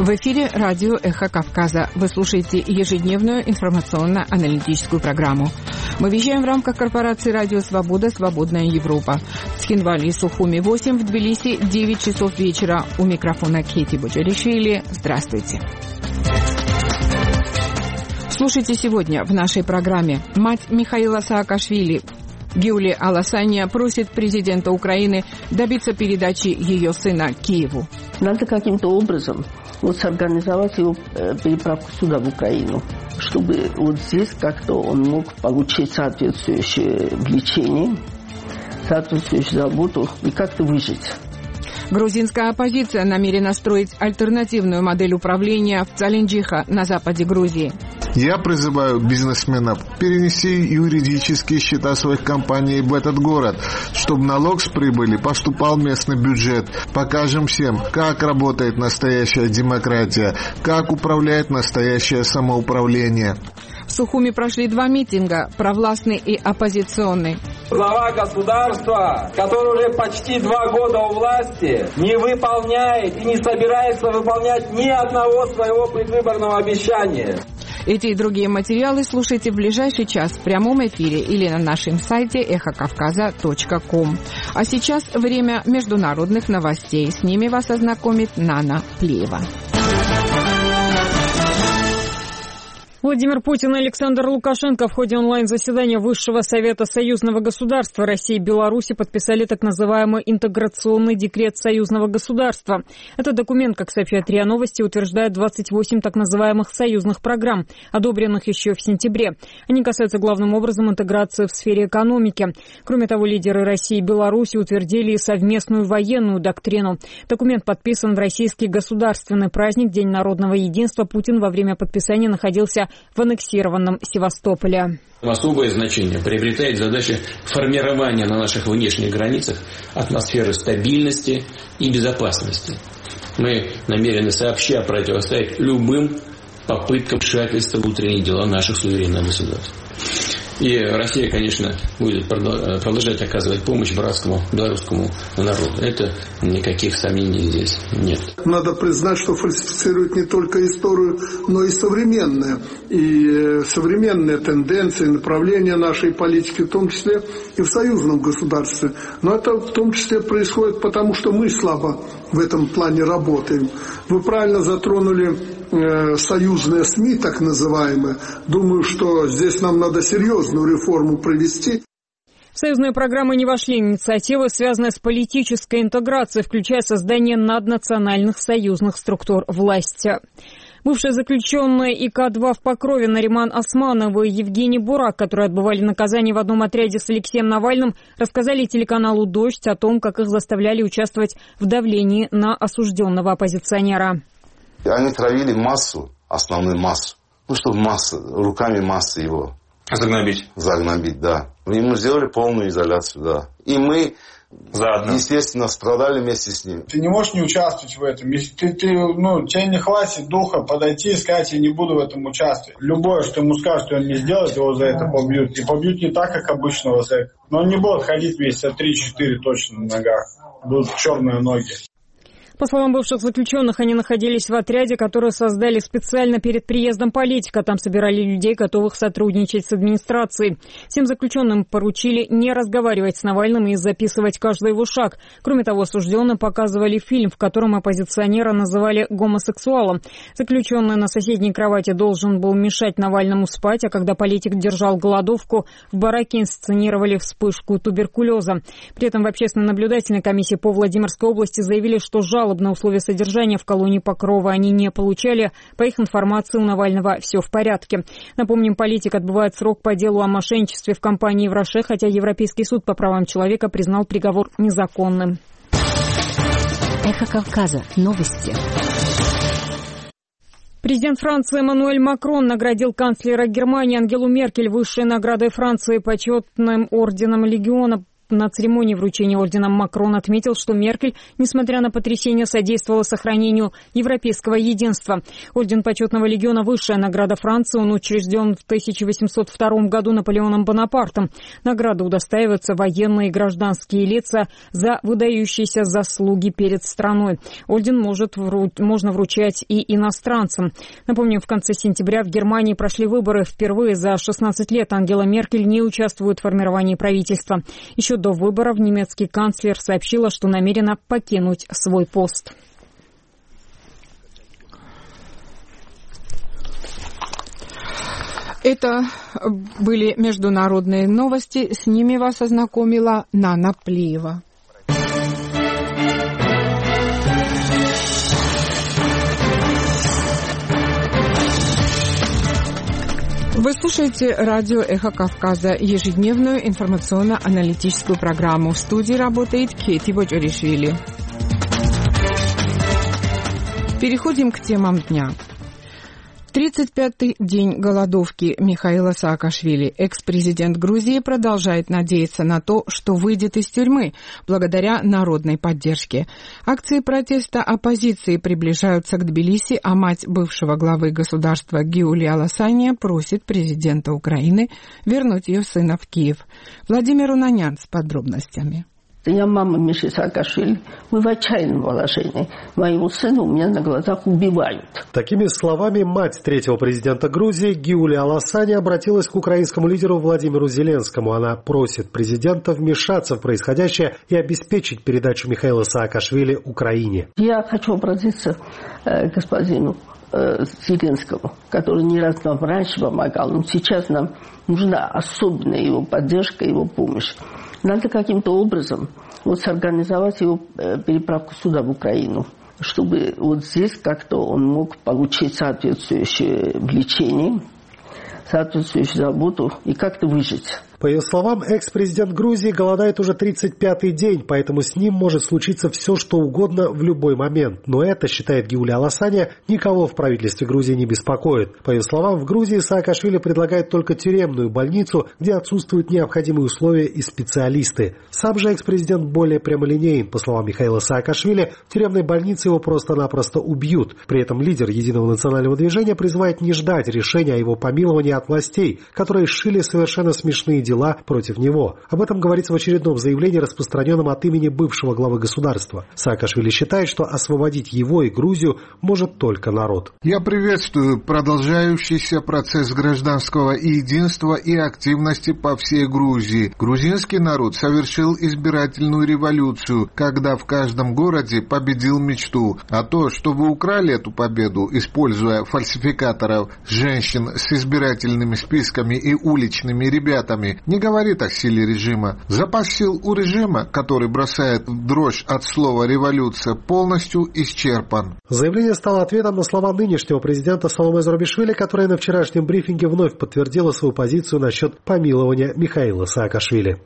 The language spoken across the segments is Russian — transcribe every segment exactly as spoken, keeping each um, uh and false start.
В эфире радио «Эхо Кавказа». Вы слушаете ежедневную информационно-аналитическую программу. Мы вещаем в рамках корпорации «Радио Свобода. Свободная Европа». В Цхинвале и Сухуми восемь, в Тбилиси девять часов вечера. У микрофона Кети Боджаришвили. Здравствуйте. Слушайте сегодня в нашей программе. Мать Михаила Саакашвили, Гюли Аласанья, просит президента Украины добиться передачи ее сына Киеву. Надо каким-то образом вот сорганизовать его переправку сюда, в Украину, чтобы вот здесь как-то он мог получить соответствующее лечение, соответствующую заботу и как-то выжить. Грузинская оппозиция намерена строить альтернативную модель управления в Цаленджиха на западе Грузии. Я призываю бизнесменов перенести юридические счета своих компаний в этот город, чтобы налог с прибыли поступал в местный бюджет. Покажем всем, как работает настоящая демократия, как управляет настоящее самоуправление. В Сухуми прошли два митинга, провластный и оппозиционный. Глава государства, который уже почти два года у власти, не выполняет и не собирается выполнять ни одного своего предвыборного обещания. Эти и другие материалы слушайте в ближайший час в прямом эфире или на нашем сайте эхо кавказа точка ком. А сейчас время международных новостей. С ними вас ознакомит Нана Плеева. Владимир Путин и Александр Лукашенко в ходе онлайн-заседания Высшего совета союзного государства России и Беларуси подписали так называемый интеграционный декрет союзного государства. Этот документ, как сообщают РИА Новости, утверждает двадцать восемь так называемых союзных программ, одобренных еще в сентябре. Они касаются главным образом интеграции в сфере экономики. Кроме того, лидеры России и Беларуси утвердили и совместную военную доктрину. Документ подписан в российский государственный праздник День народного единства. Путин во время подписания находился в аннексированном Севастополе. Особое значение приобретает задача формирования на наших внешних границах атмосферы стабильности и безопасности. Мы намерены сообща противостоять любым попыткам вмешательства в внутренние дела наших суверенных государств. И Россия, конечно, будет продолжать оказывать помощь братскому белорусскому народу. Это никаких сомнений здесь нет. Надо признать, что фальсифицируют не только историю, но и современные. И современные тенденции, направления нашей политики, в том числе и в союзном государстве. Но это в том числе происходит потому, что мы слабо в этом плане работаем. Вы правильно затронули э, союзные СМИ, так называемые. Думаю, что здесь нам надо серьезную реформу провести. В союзные программы не вошли инициативы, связанные с политической интеграцией, включая создание наднациональных союзных структур власти. Бывшие заключенные И К два в Покрове Нариман Османов и Евгений Бурак, которые отбывали наказание в одном отряде с Алексеем Навальным, рассказали телеканалу «Дождь» о том, как их заставляли участвовать в давлении на осужденного оппозиционера. Они травили массу, основную массу, ну, чтобы масса, руками массы его загнобить. Загнобить, да. Ему сделали полную изоляцию, да. И мы... Заодно. Естественно, страдали вместе с ним. Ты не можешь не участвовать в этом. Если ты, ты, ну, тебе не хватит духа подойти и сказать, я не буду в этом участвовать. Любое, что ему скажут, он не сделает, его за это побьют. И побьют не так, как обычного зэка. Но он не будет ходить месяца три-четыре точно на ногах. Будут черные ноги. По словам бывших заключенных, они находились в отряде, который создали специально перед приездом политика. Там собирали людей, готовых сотрудничать с администрацией. Всем заключенным поручили не разговаривать с Навальным и записывать каждый его шаг. Кроме того, осужденным показывали фильм, в котором оппозиционера называли гомосексуалом. Заключенный на соседней кровати должен был мешать Навальному спать, а когда политик держал голодовку, в бараке инсценировали вспышку туберкулеза. При этом в общественной наблюдательной комиссии по Владимирской области заявили, что жалобы на условия содержания в колонии Покрова они не получали. По их информации, у Навального все в порядке. Напомним, политик отбывает срок по делу о мошенничестве в компании в Роше, хотя Европейский суд по правам человека признал приговор незаконным. Эхо Кавказа. Новости. Президент Франции Эммануэль Макрон наградил канцлера Германии Ангелу Меркель высшей наградой Франции почетным орденом Легиона на церемонии вручения ордена Макрон отметил, что Меркель, несмотря на потрясения, содействовала сохранению европейского единства. Орден Почетного легиона – высшая награда Франции. Он учрежден в тысяча восемьсот втором году Наполеоном Бонапартом. Награды удостаиваются военные и гражданские лица за выдающиеся заслуги перед страной. Орден может вру... можно вручать и иностранцам. Напомним, в конце сентября в Германии прошли выборы. Впервые за шестнадцать лет Ангела Меркель не участвует в формировании правительства. Еще до выборов немецкий канцлер сообщила, что намерена покинуть свой пост. Это были международные новости. С ними вас ознакомила Нана Плиева. Вы слушаете радио «Эхо Кавказа», ежедневную информационно-аналитическую программу. В студии работает Кети Боджоришвили. Переходим к темам дня. тридцать пятый день голодовки Михаила Саакашвили. Экс-президент Грузии продолжает надеяться на то, что выйдет из тюрьмы благодаря народной поддержке. Акции протеста оппозиции приближаются к Тбилиси, а мать бывшего главы государства Гиулия Ласания просит президента Украины вернуть ее сына в Киев. Владимир Унанян с подробностями. Я мама Миши Саакашвили. Мы в отчаянном положении. Моего сына у меня на глазах убивают. Такими словами мать третьего президента Грузии Гиулия Ласания обратилась к украинскому лидеру Владимиру Зеленскому. Она просит президента вмешаться в происходящее и обеспечить передачу Михаила Саакашвили Украине. Я хочу обратиться э, к господину э, Зеленскому, который не раз нам раньше помогал, но сейчас нам нужна особенная его поддержка, его помощь. Надо каким-то образом вот сорганизовать его переправку сюда, в Украину, чтобы вот здесь как-то он мог получить соответствующее лечение, соответствующую заботу и как-то выжить. По ее словам, экс-президент Грузии голодает уже тридцать пятый день, поэтому с ним может случиться все, что угодно в любой момент. Но это, считает Гиулия Ласания, никого в правительстве Грузии не беспокоит. По ее словам, в Грузии Саакашвили предлагает только тюремную больницу, где отсутствуют необходимые условия и специалисты. Сам же экс-президент более прямолинеен. По словам Михаила Саакашвили, в тюремной больнице его просто-напросто убьют. При этом лидер Единого национального движения призывает не ждать решения о его помиловании от властей, которые сшили совершенно смешные дела против него. Об этом говорится в очередном заявлении, распространенном от имени бывшего главы государства. Саакашвили считает, что освободить его и Грузию может только народ. Я приветствую продолжающийся процесс гражданского единства и активности по всей Грузии. Грузинский народ совершил избирательную революцию, когда в каждом городе победил мечту. А то, что вы украли эту победу, используя фальсификаторов, женщин с избирательными списками и уличными ребятами, не говорит о силе режима. Запас сил у режима, который бросает в дрожь от слова «революция», полностью исчерпан. Заявление стало ответом на слова нынешнего президента Саломе Зурабишвили, которая на вчерашнем брифинге вновь подтвердила свою позицию насчет помилования Михаила Саакашвили.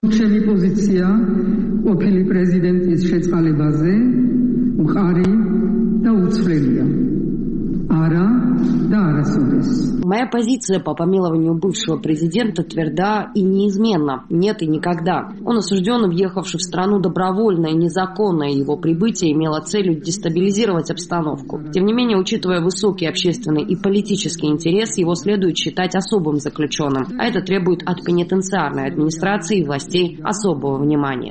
Моя позиция по помилованию бывшего президента тверда и неизменна. Нет и никогда. Он осужден, въехавший в страну добровольно и незаконно, и его прибытие имело целью дестабилизировать обстановку. Тем не менее, учитывая высокий общественный и политический интерес, его следует считать особым заключенным, а это требует от пенитенциарной администрации и властей особого внимания.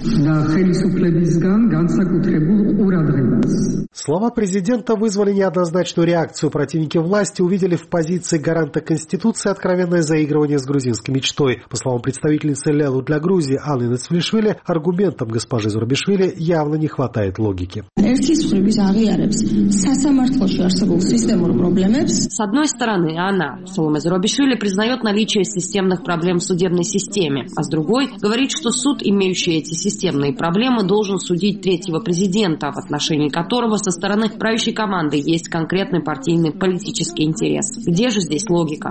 Слова президента вызвали неоднозначную реакцию. Противники власти увидели в позиции гаранта Конституции откровенное заигрывание с грузинской мечтой. По словам представительницы Лелу для Грузии Анны Нацвилишвили, аргументам госпожи Зурабишвили явно не хватает логики. С одной стороны, она, Саломе Зурабишвили, признает наличие системных проблем в судебной системе, а с другой говорит, что суд, имеющий эти системные проблемы, должен судить третьего президента, в отношении которого со стороны правящей команды есть конкретный партийный политический интерес. процесс. Где же здесь логика?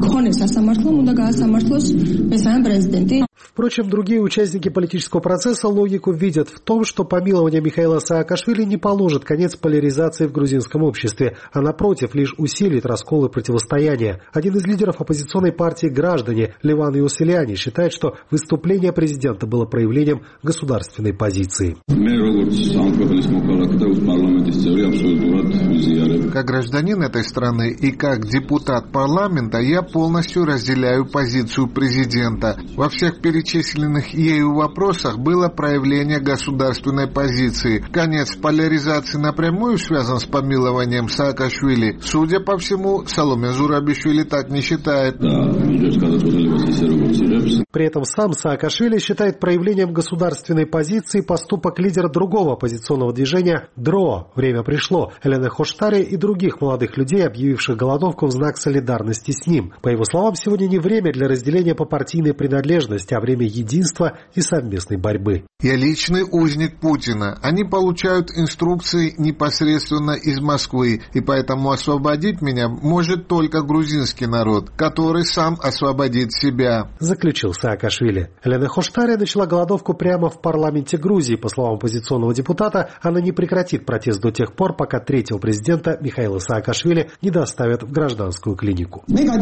Впрочем, другие участники политического процесса логику видят в том, что помилование Михаила Саакашвили не положит конец поляризации в грузинском обществе, а напротив, лишь усилит раскол и противостояние. Один из лидеров оппозиционной партии «Граждане» Леван Иосилиани считает, что выступление президента было проявлением государственной позиции. Как гражданин этой страны и как депутат парламента я полностью разделяю позицию президента. Во всех перечисленных ею вопросах было проявление государственной позиции. Конец поляризации напрямую связан с помилованием Саакашвили. Судя по всему, Саломе Зурабишвили так не считает. При этом сам Саакашвили считает проявлением государственной позиции поступок лидера другого оппозиционного движения ДРО «Время пришло» Элены Хоштари и других молодых людей, объявивших голодовку в знак солидарности с ним. По его словам, сегодня не время для разделения по партийной принадлежности, а время единства и совместной борьбы. Я личный узник Путина. Они получают инструкции непосредственно из Москвы, и поэтому освободить меня может только грузинский народ, который сам освободит себя, заключил Саакашвили. Элена Хоштари начала голодовку прямо в парламенте Грузии. По словам оппозиционного депутата, она не прекратит протест до тех пор, пока третьего президента Михаила Саакашвили не доставят в гражданскую клинику. Я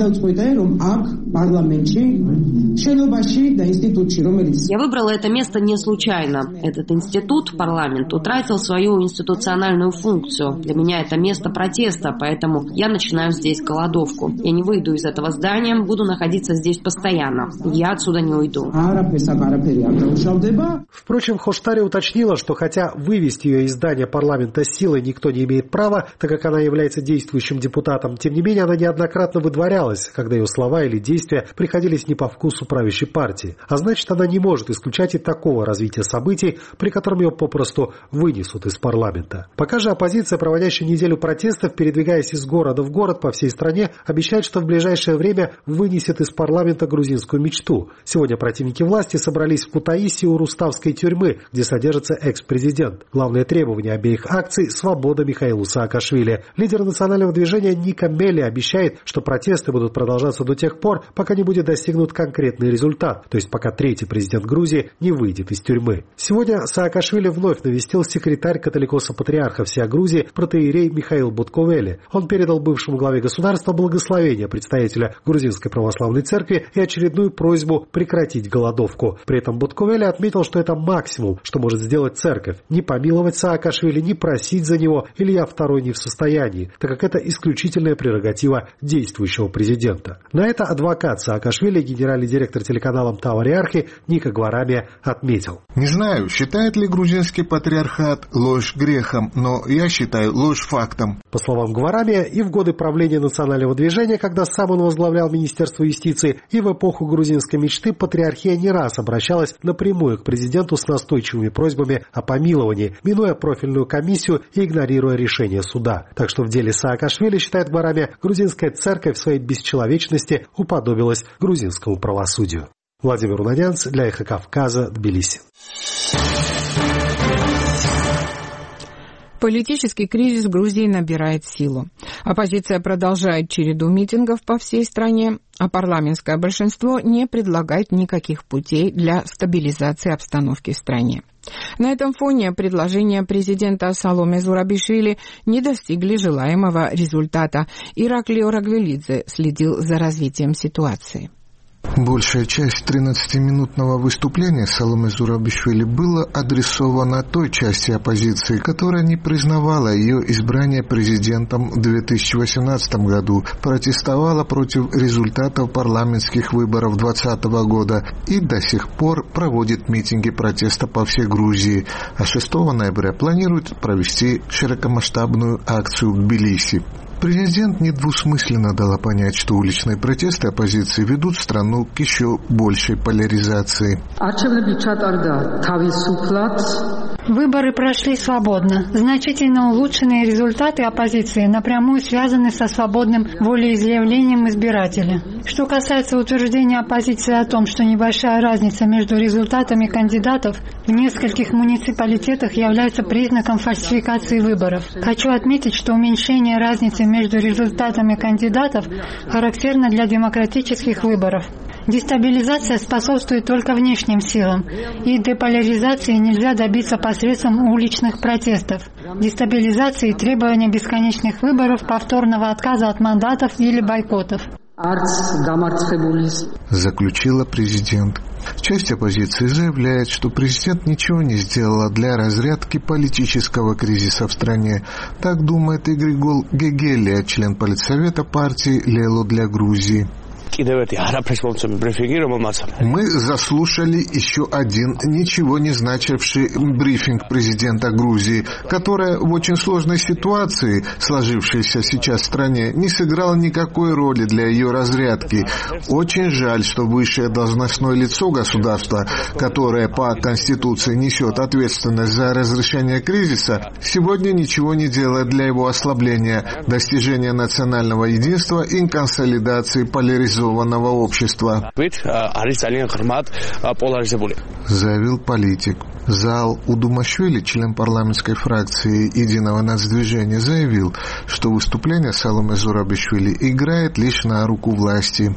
выбрала это место не случайно. Этот институт, парламент, утратил свою институциональную функцию. Для меня это место протеста, поэтому я начинаю здесь голодовку. Я не выйду из этого здания, буду находиться здесь постоянно. Я отсюда не уйду. Впрочем, Хоштари уточнила, что хотя вывести ее из здания парламента силой никто не имеет права, так как она является действующим депутатом, тем не менее она неоднократно выдворялась, когда ее слова или действия приходились не по вкусу правящей партии. А значит, она не может исключать и такого развития событий, при котором ее попросту вынесут из парламента. Пока же оппозиция, проводящая неделю протестов, передвигаясь из города в город по всей стране, обещает, что в ближайшее время вынесет из парламента грузинскую мечту. Сегодня противники власти собрались в Кутаиси у Руставской тюрьмы, где содержится экс-президент. Главное требование обеих акций – свобода Михаилу Саакашвили. Лидер национального движения Ника Мели обещает, что протесты будут продолжаться до тех пор, пока не будет достигнут конкретный результат, то есть пока третий президент Грузии не выйдет из тюрьмы. Сегодня Саакашвили вновь навестил секретарь католикоса-патриарха всея Грузии протоиерей Михаил Будковели. Он передал бывшему главе государства благословение представителя Грузинской православной церкви и очередную просьбу прекратить голодовку. При этом Будковели отметил, что это максимум, что может сделать церковь. Не помиловать Саакашвили, не просить за него, Илья второй не в состоянии, так как это исключительная прерогатива действующего президента. На это адвокат Саакашвили, генеральный директор телеканала Тавариархи Ника Гварамия отметил. Не знаю, считает ли грузинский патриархат ложь грехом, но я считаю ложь фактом. По словам Гварамия, и в годы правления национального движения, когда сам он возглавлял Министерство юстиции, и в эпоху грузинской мечты патриархия не раз обращалась напрямую к президенту с настойчивыми просьбами о помиловании, минуя профильную комиссию и игнорируя решение суда. Так что в деле Саакашвили, считает Гварамия, грузинская церковь в своей бесчеловечности уподобилась грузинскому правосудию. Владимир Унанянц для Эхо Кавказа, Тбилиси. Политический кризис в Грузии набирает силу. Оппозиция продолжает череду митингов по всей стране, а парламентское большинство не предлагает никаких путей для стабилизации обстановки в стране. На этом фоне предложения президента Саломе Зурабишвили не достигли желаемого результата. Ираклио Рагвелидзе следил за развитием ситуации. Большая часть тринадцатиминутного выступления Саломе Зурабишвили была адресована той части оппозиции, которая не признавала ее избрание президентом в две тысячи восемнадцатом году, протестовала против результатов парламентских выборов две тысячи двадцатого года и до сих пор проводит митинги протеста по всей Грузии, а шестого ноября планирует провести широкомасштабную акцию в Тбилиси. Президент недвусмысленно дала понять, что уличные протесты оппозиции ведут страну к еще большей поляризации. Выборы прошли свободно. Значительно улучшенные результаты оппозиции напрямую связаны со свободным волеизъявлением избирателя. Что касается утверждения оппозиции о том, что небольшая разница между результатами кандидатов в нескольких муниципалитетах является признаком фальсификации выборов. Хочу отметить, что уменьшение разницы между результатами кандидатов характерно для демократических выборов. Дестабилизация способствует только внешним силам, и деполяризации нельзя добиться посредством уличных протестов. Дестабилизации и требования бесконечных выборов, повторного отказа от мандатов или бойкотов. Заключила президент. Часть оппозиции заявляет, что президент ничего не сделала для разрядки политического кризиса в стране. Так думает Игригол Гегелия, член политсовета партии «Лело для Грузии». Мы заслушали еще один ничего не значивший брифинг президента Грузии, которая в очень сложной ситуации, сложившейся сейчас в стране, не сыграла никакой роли для ее разрядки. Очень жаль, что высшее должностное лицо государства, которое по Конституции несет ответственность за разрешение кризиса, сегодня ничего не делает для его ослабления, достижения национального единства и консолидации поляризованного общества, заявил политик. Зал Удумашвили, член парламентской фракции Единого нацдвижения, заявил, что выступление Саломе Зурабишвили играет лишь на руку власти.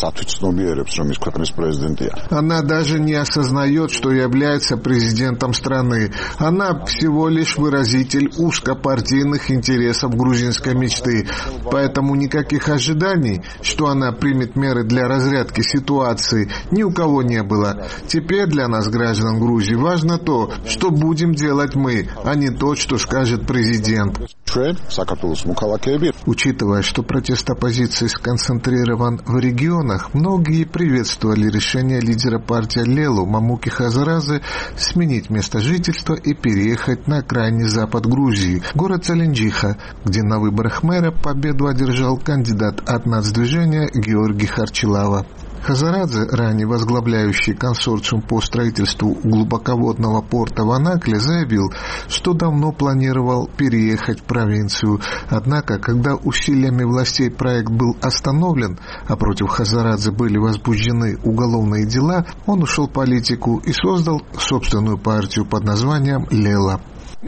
Она даже не осознает, что является президентом страны. Она всего лишь выразитель узкопартийных интересов грузинской мечты. Поэтому никаких ожиданий, что она примет меры для разрядки ситуации, ни у кого не было. Теперь для нас, граждан Грузии, важно то, что будем делать мы, а не то, что скажет президент. Учитывая, что протест оппозиции сконцентрирован в регионах, многие приветствовали решение лидера партии Лело Мамуки Хазарадзе сменить место жительства и переехать на крайний запад Грузии, город Цаленджиха, где на выборах мэра победу одержал кандидат от нацдвижения Георгий Харчилава. Хазарадзе, ранее возглавляющий консорциум по строительству глубоководного порта в Анакле, заявил, что давно планировал переехать в провинцию. Однако, когда усилиями властей проект был остановлен, а против Хазарадзе были возбуждены уголовные дела, он ушел в политику и создал собственную партию под названием «Лело».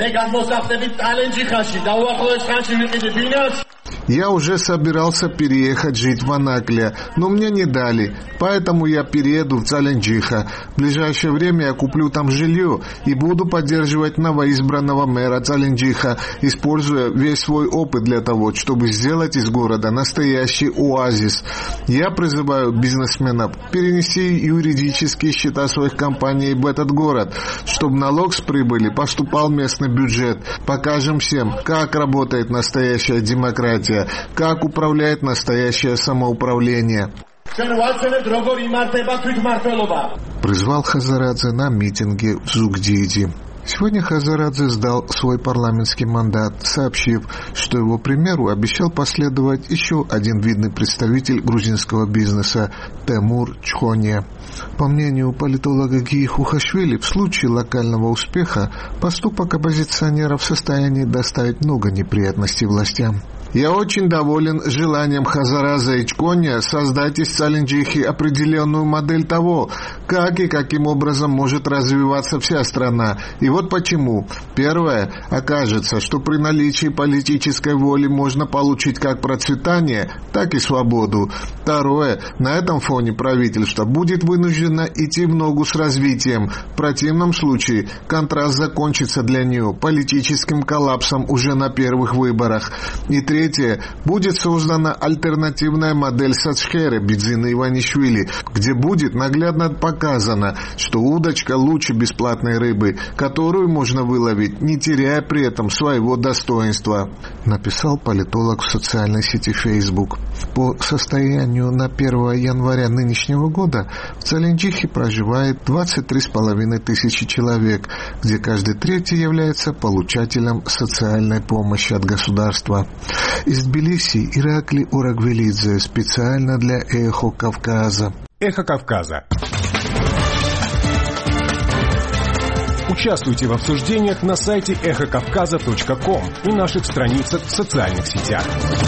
Я уже собирался переехать жить в Анакле, но мне не дали, поэтому я перееду в Цаленджиха. В ближайшее время я куплю там жилье и буду поддерживать новоизбранного мэра Цаленджиха, используя весь свой опыт для того, чтобы сделать из города настоящий оазис. Я призываю бизнесменов перенести юридические счета своих компаний в этот город, чтобы налог с прибыли поступал в местный бюджет. Покажем всем, как работает настоящая демократия, как управляет настоящее самоуправление. Призвал Хазарадзе на митинге в Зугдиди. Сегодня Хазарадзе сдал свой парламентский мандат, сообщив, что его примеру обещал последовать еще один видный представитель грузинского бизнеса Темур Чхония. По мнению политолога Гии Хухашвили, в случае локального успеха поступок оппозиционера в состоянии доставить много неприятностей властям. Я очень доволен желанием Хазарадзе и Чхония создать из Цаленджихи определенную модель того, как и каким образом может развиваться вся страна. И вот почему. Первое. Окажется, что при наличии политической воли можно получить как процветание, так и свободу. Второе. На этом фоне правительство будет вынуждено идти в ногу с развитием. В противном случае контраст закончится для нее политическим коллапсом уже на первых выборах. И третье. Третье. Будет создана альтернативная модель Сачхеры Бидзина Иванишвили, где будет наглядно показано, что удочка лучше бесплатной рыбы, которую можно выловить, не теряя при этом своего достоинства, написал политолог в социальной сети Facebook. По состоянию на первое января нынешнего года в Цаленджихе проживает двадцать три с половиной тысячи человек, где каждый третий является получателем социальной помощи от государства. Из Тбилиси Иракли Урагвелидзе специально для «Эхо Кавказа». «Эхо Кавказа». Участвуйте в обсуждениях на сайте эхо кавказа точка ком и наших страницах в социальных сетях.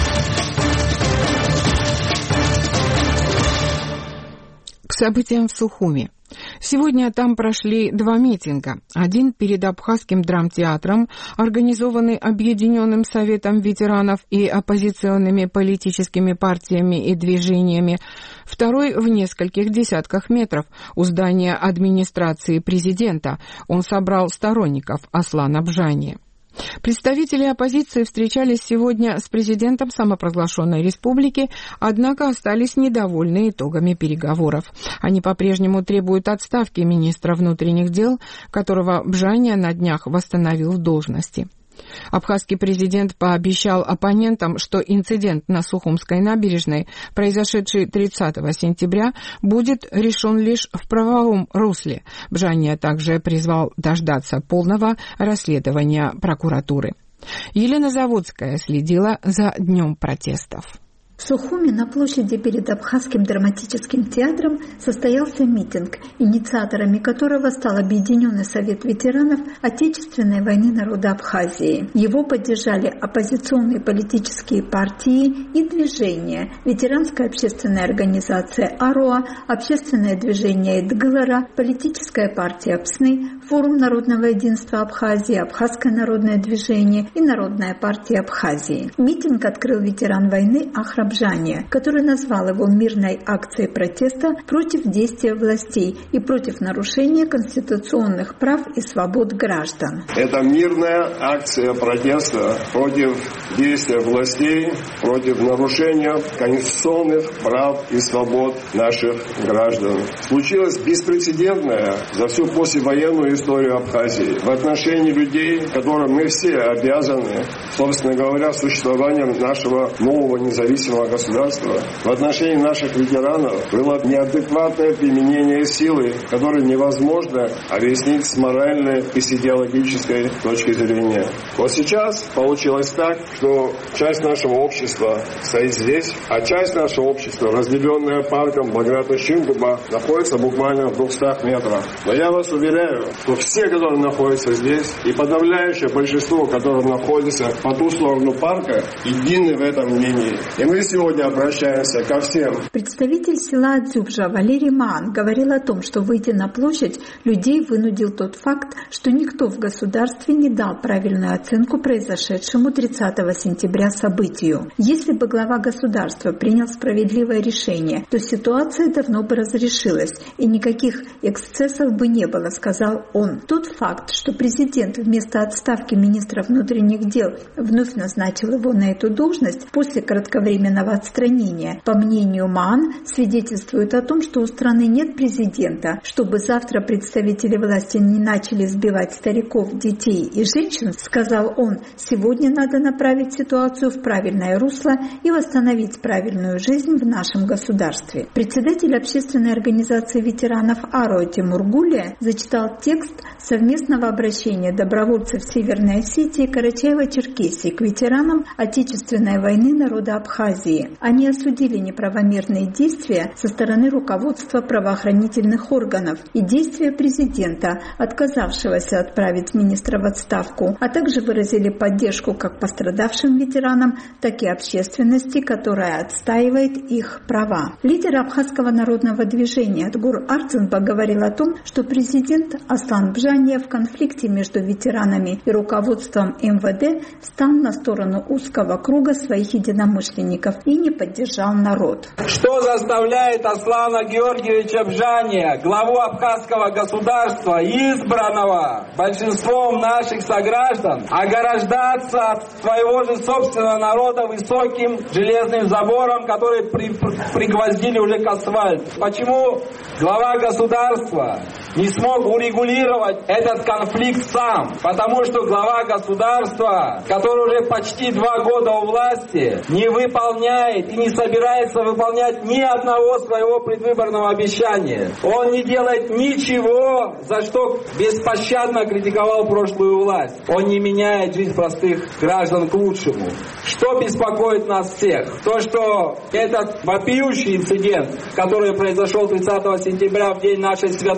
К событиям в Сухуми. Сегодня там прошли два митинга. Один перед Абхазским драмтеатром, организованный Объединенным советом ветеранов и оппозиционными политическими партиями и движениями. Второй в нескольких десятках метров у здания администрации президента. Он собрал сторонников Аслана Бжани. Представители оппозиции встречались сегодня с президентом самопровозглашенной республики, однако остались недовольны итогами переговоров. Они по-прежнему требуют отставки министра внутренних дел, которого Бжани на днях восстановил в должности. Абхазский президент пообещал оппонентам, что инцидент на Сухумской набережной, произошедший тридцатого сентября, будет решен лишь в правовом русле. Бжани также призвал дождаться полного расследования прокуратуры. Елена Заводская следила за днем протестов. В Сухуми на площади перед Абхазским драматическим театром состоялся митинг, инициаторами которого стал Объединенный совет ветеранов Отечественной войны народа Абхазии. Его поддержали оппозиционные политические партии и движения, ветеранская общественная организация АРОА, общественное движение Эдгылара, политическая партия ПСНы, Форум народного единства Абхазии, Абхазское народное движение и Народная партия Абхазии. Митинг открыл ветеран войны Ахрам Бжани, который назвал его мирной акцией протеста против действия властей и против нарушения конституционных прав и свобод граждан. Это мирная акция протеста против действия властей, против нарушения конституционных прав и свобод наших граждан. Случилось беспрецедентное за всю послевоенную историю Абхазии в отношении людей, которым мы все обязаны, собственно говоря, существованием нашего нового независимого государства. В отношении наших ветеранов было неадекватное применение силы, которое невозможно объяснить с моральной и с идеологической точки зрения. Вот сейчас получилось так, что часть нашего общества стоит здесь, а часть нашего общества, разделенная парком Баграта-Шингуба, находится буквально в двухстах метрах. Но я вас уверяю, что все, которые находятся здесь, и подавляющее большинство, которые находятся по ту сторону парка, едины в этом мнении. И мы сегодня обращаемся ко всем. Представитель села Адзюбжа Валерий Маан говорил о том, что, выйдя на площадь, людей вынудил тот факт, что никто в государстве не дал правильную оценку произошедшему тридцатого сентября событию. Если бы глава государства принял справедливое решение, то ситуация давно бы разрешилась, и никаких эксцессов бы не было, сказал он. Тот факт, что президент вместо отставки министра внутренних дел вновь назначил его на эту должность после кратковременного отстранения, по мнению Маан, свидетельствует о том, что у страны нет президента. Чтобы завтра представители власти не начали сбивать стариков, детей и женщин, сказал он, сегодня надо направить ситуацию в правильное русло и восстановить правильную жизнь в нашем государстве. Председатель общественной организации ветеранов АРО Тимур Гулия зачитал текст совместного обращения добровольцев Северной Осетии и Карачаево-Черкесии к ветеранам Отечественной войны народа Абхазии. Они осудили неправомерные действия со стороны руководства правоохранительных органов и действия президента, отказавшегося отправить министра в отставку, а также выразили поддержку как пострадавшим ветеранам, так и общественности, которая отстаивает их права. Лидер Абхазского народного движения Адгур Арцинба говорил о том, что президент Аслан Бжани в конфликте между ветеранами и руководством эм вэ дэ встал на сторону узкого круга своих единомышленников и не поддержал народ. Что заставляет Аслана Георгиевича Бжани, главу абхазского государства, избранного большинством наших сограждан, ограждаться от своего же собственного народа высоким железным забором, который при, при, пригвоздили уже к асфальту? Почему глава государства не смог урегулировать этот конфликт сам? Потому что глава государства, который уже почти два года у власти, не выполняет и не собирается выполнять ни одного своего предвыборного обещания. Он не делает ничего, за что беспощадно критиковал прошлую власть. Он не меняет жизнь простых граждан к лучшему. Что беспокоит нас всех? То, что этот вопиющий инцидент, который произошел тридцатого сентября в день нашей святой победы,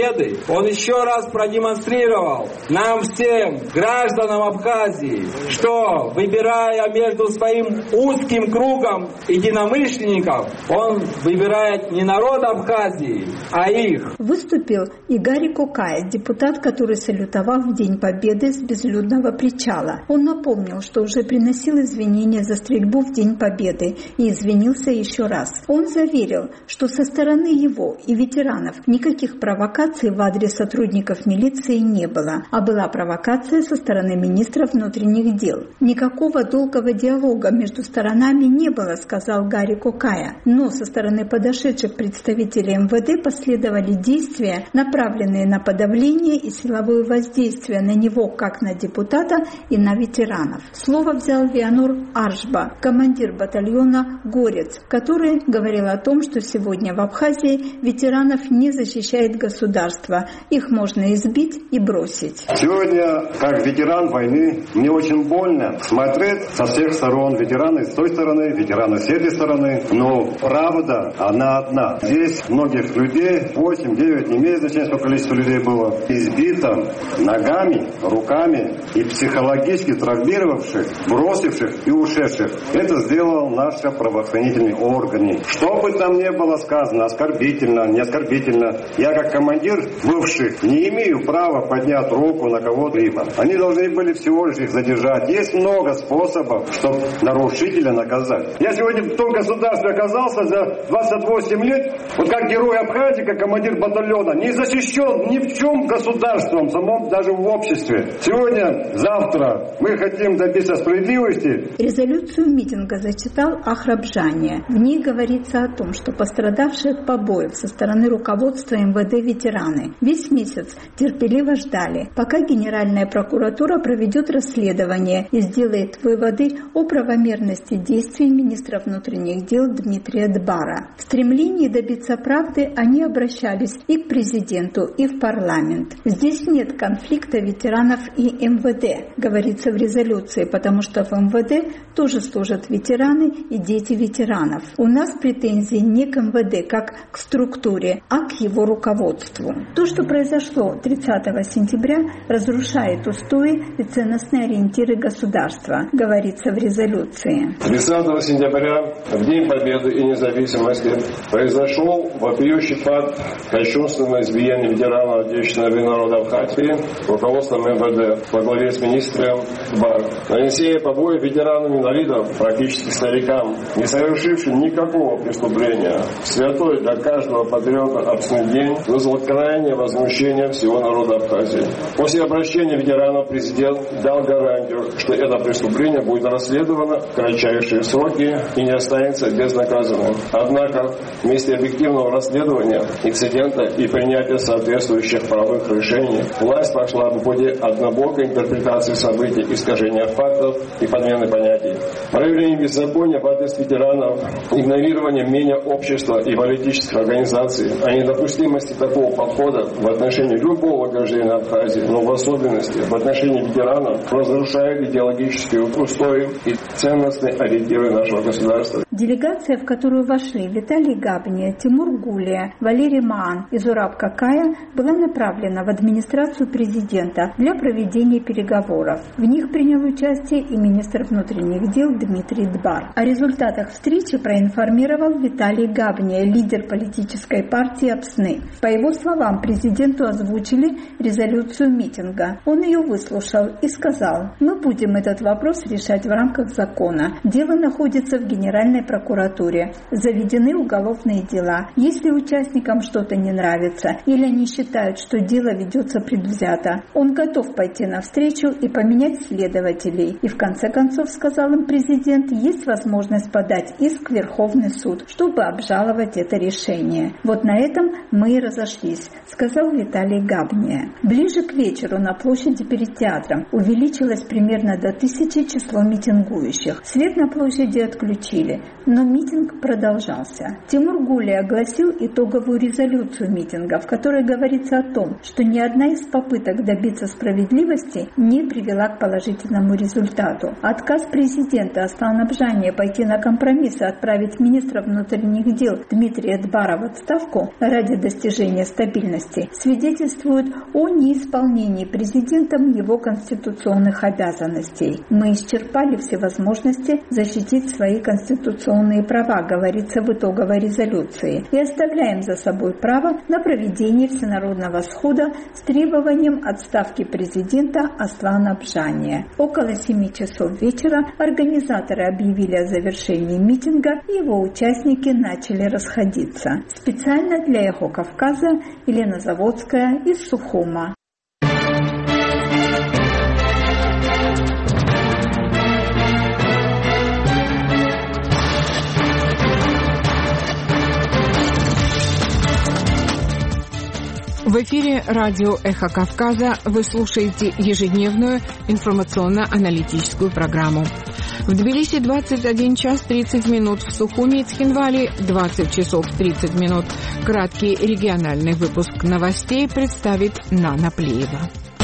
Победы он еще раз продемонстрировал нам всем, гражданам Абхазии, что, выбирая между своим узким кругом единомышленников, он выбирает не народ Абхазии, а их. Выступил и Гарри Кокая, депутат, который салютовал в День Победы с безлюдного причала. Он напомнил, что уже приносил извинения за стрельбу в День Победы и извинился еще раз. Он заверил, что со стороны его и ветеранов никаких провокаций в адрес сотрудников милиции не было, а была провокация со стороны министра внутренних дел. Никакого долгого диалога между сторонами не было, сказал Гарри Кокая, но со стороны подошедших представителей эм вэ дэ последовали действия, направленные на подавление и силовое воздействие на него как на депутата и на ветеранов. Слово взял Вианор Аршба, командир батальона «Горец», который говорил о том, что сегодня в Абхазии ветеранов не защищает государство. Их можно избить и бросить. Сегодня, как ветеран войны, мне очень больно смотреть со всех сторон. Ветераны с той стороны, ветераны с этой стороны. Но правда, она одна. Здесь многих людей, восемь, девять, не имеет значения, сколько количество людей было, избито ногами, руками и психологически травмировавших, бросивших и ушедших. Это сделал наши правоохранительные органы. Что бы там ни было сказано, оскорбительно, не оскорбительно, я как командир бывших не имею права поднять руку на кого-либо. Они должны были всего лишь их задержать. Есть много способов, чтобы нарушителя наказать. Я сегодня в том государстве оказался за двадцать восемь лет, вот как герой Абхазии, как командир батальона, не защищен ни в чем государством, самом даже в обществе. Сегодня, завтра мы хотим добиться справедливости. Резолюцию митинга зачитал Ахрабжания. В ней говорится о том, что пострадавшие от побоев со стороны руководства эм вэ дэ ветераны весь месяц терпеливо ждали, пока Генеральная прокуратура проведет расследование и сделает выводы о правомерности действий министра внутренних дел Дмитрия Дбара. В стремлении добиться правды они обращались и к президенту, и в парламент. Здесь нет конфликта ветеранов и эм вэ дэ, говорится в резолюции, потому что в эм вэ дэ тоже служат ветераны и дети ветеранов. У нас претензии не к эм вэ дэ как к структуре, а к его руководству. То, что произошло тридцатого сентября, разрушает устои и ценностные ориентиры государства, говорится в резолюции. тридцатого сентября, в День Победы и независимости, произошел вопиющий факт кощунственного избиения ветеранов Отечественной народа Абхазии руководством эм вэ дэ во главе с министром Бар. Нанесение побоев ветеранам-инвалидам, практически старикам, не совершившим никакого преступления, святой для каждого патриота абсолютный день, вызвал крайнее возмущение всего народа Абхазии. После обращения ветеранов президент дал гарантию, что это преступление будет расследовано в кратчайшие сроки и не останется безнаказанным. Однако, вместе объективного расследования инцидента и принятия соответствующих правовых решений, власть пошла в ходе однобокой интерпретации событий, искажения фактов и подмены понятий. Проявление беззакония в адрес ветеранов, игнорирование мнения общества и политических организаций о недопустимости такого подхода в отношении любого гражданина Абхазии, но в особенности в отношении ветеранов, разрушает идеологические устои и ценностные ориентиры нашего государства. Делегация, в которую вошли Виталий Габния, Тимур Гулия, Валерий Маан и Зураб Кокая, была направлена в администрацию президента для проведения переговоров. В них принял участие и министр внутренних дел Дмитрий Дбар. О результатах встречи проинформировал Виталий Габния, лидер политической партии АПСНы. По его словам, президенту озвучили резолюцию митинга. Он ее выслушал и сказал: «Мы будем этот вопрос решать в рамках закона. Дело находится в Генеральной прокуратуре. Заведены уголовные дела. Если участникам что-то не нравится или они считают, что дело ведется предвзято, он готов пойти навстречу и поменять следователей. И в конце концов, сказал им президент, есть возможность подать иск в Верховный суд, чтобы обжаловать это решение. Вот на этом мы и разошлись», сказал Виталий Габния. Ближе к вечеру на площади перед театром увеличилось примерно до тысячи число митингующих. Свет на площади отключили. Но митинг продолжался. Тимур Гулей огласил итоговую резолюцию митинга, в которой говорится о том, что ни одна из попыток добиться справедливости не привела к положительному результату. Отказ президента Аслана Бжания пойти на компромисс и отправить министра внутренних дел Дмитрия Дбара в отставку ради достижения стабильности свидетельствует о неисполнении президентом его конституционных обязанностей. Мы исчерпали все возможности защитить свои конституционные права, говорится в итоговой резолюции, и оставляем за собой право на проведение всенародного схода с требованием отставки президента Аслана Бжания. Около семи часов вечера организаторы объявили о завершении митинга, и его участники начали расходиться. Специально для «Эхо Кавказа» Елена Заводская из Сухума. В эфире радио «Эхо Кавказа» вы слушаете ежедневную информационно-аналитическую программу. В Тбилиси двадцать один час тридцать минут, в Сухуми и Цхинвали двадцать часов тридцать минут. Краткий региональный выпуск новостей представит Нана Плеева.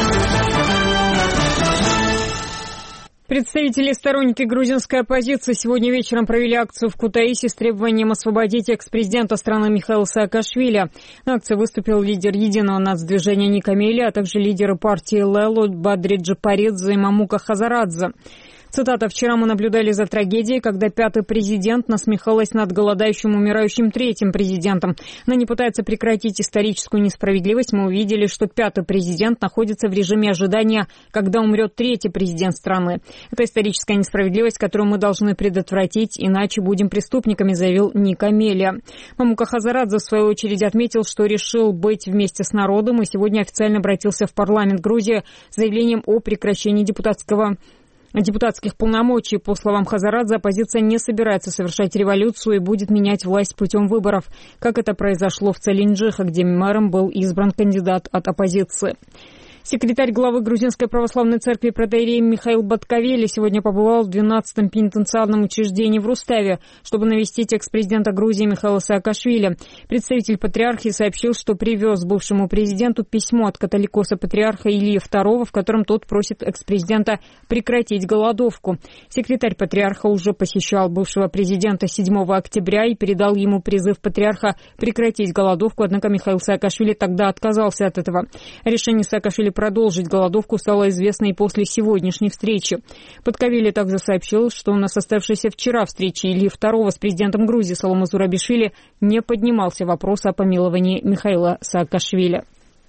Представители и сторонники грузинской оппозиции сегодня вечером провели акцию в Кутаиси с требованием освободить экс-президента страны Михаила Саакашвили. На акции выступил лидер единого нацдвижения Ника Мели, а также лидеры партии Лело Бадри Джапаридзе и Мамука Хазарадзе. Цитата: «Вчера мы наблюдали за трагедией, когда пятый президент насмехалась над голодающим, умирающим третьим президентом. Она не пытается прекратить историческую несправедливость. Мы увидели, что пятый президент находится в режиме ожидания, когда умрет третий президент страны. Это историческая несправедливость, которую мы должны предотвратить, иначе будем преступниками», заявил Ник Амелия. Мамука Хазарадзе, в свою очередь, отметил, что решил быть вместе с народом и сегодня официально обратился в парламент Грузии с заявлением о прекращении депутатского депутатских полномочий. По словам Хазарадзе, оппозиция не собирается совершать революцию и будет менять власть путем выборов, как это произошло в Целинджихе, где мэром был избран кандидат от оппозиции. Секретарь главы Грузинской православной церкви протоиерей Михаил Баткавели сегодня побывал в двенадцатом пенитенциарном учреждении в Руставе, чтобы навестить экс-президента Грузии Михаила Саакашвили. Представитель патриархии сообщил, что привез бывшему президенту письмо от католикоса-патриарха Ильи второго, в котором тот просит экс-президента прекратить голодовку. Секретарь патриарха уже посещал бывшего президента седьмого октября и передал ему призыв патриарха прекратить голодовку, однако Михаил Саакашвили тогда отказался от этого. Решение Саакашвили продолжить голодовку стало известно и после сегодняшней встречи. Баткавели также сообщил, что на состоявшейся вчера встрече Ильи второго с президентом Грузии Салом Зурабишвили не поднимался вопрос о помиловании Михаила Саакашвили.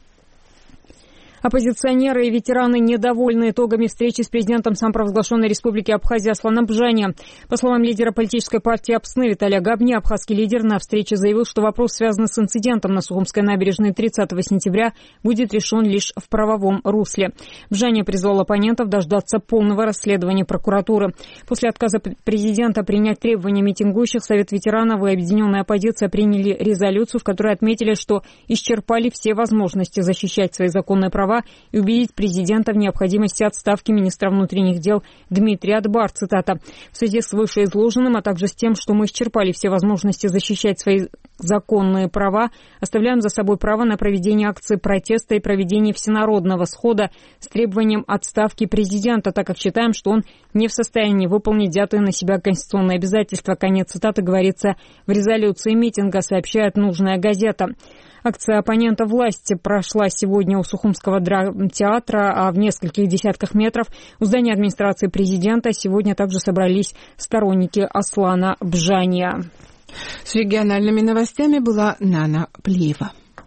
Оппозиционеры и ветераны недовольны итогами встречи с президентом самопровозглашенной республики Абхазия Асланом Бжания. По словам лидера политической партии Апсны Виталия Габни, абхазский лидер на встрече заявил, что вопрос, связанный с инцидентом на Сухумской набережной тридцатого сентября, будет решен лишь в правовом русле. Бжания призвал оппонентов дождаться полного расследования прокуратуры. После отказа президента принять требования митингующих, Совет ветеранов и объединенная оппозиция приняли резолюцию, в которой отметили, что исчерпали все возможности защищать свои законные права и убедить президента в необходимости отставки министра внутренних дел Дмитрия Дбара. Цитата: «В связи с вышеизложенным, а также с тем, что мы исчерпали все возможности защищать свои законные права, оставляем за собой право на проведение акции протеста и проведение всенародного схода с требованием отставки президента, так как считаем, что он не в состоянии выполнить взятые на себя конституционные обязательства». Конец цитаты говорится в резолюции митинга, сообщает нужная газета. Акция оппонента власти прошла сегодня у Сухумского драмтеатра, а в нескольких десятках метров у здания администрации президента сегодня также собрались сторонники Аслана Бжания. С региональными новостями была Нана Плеева.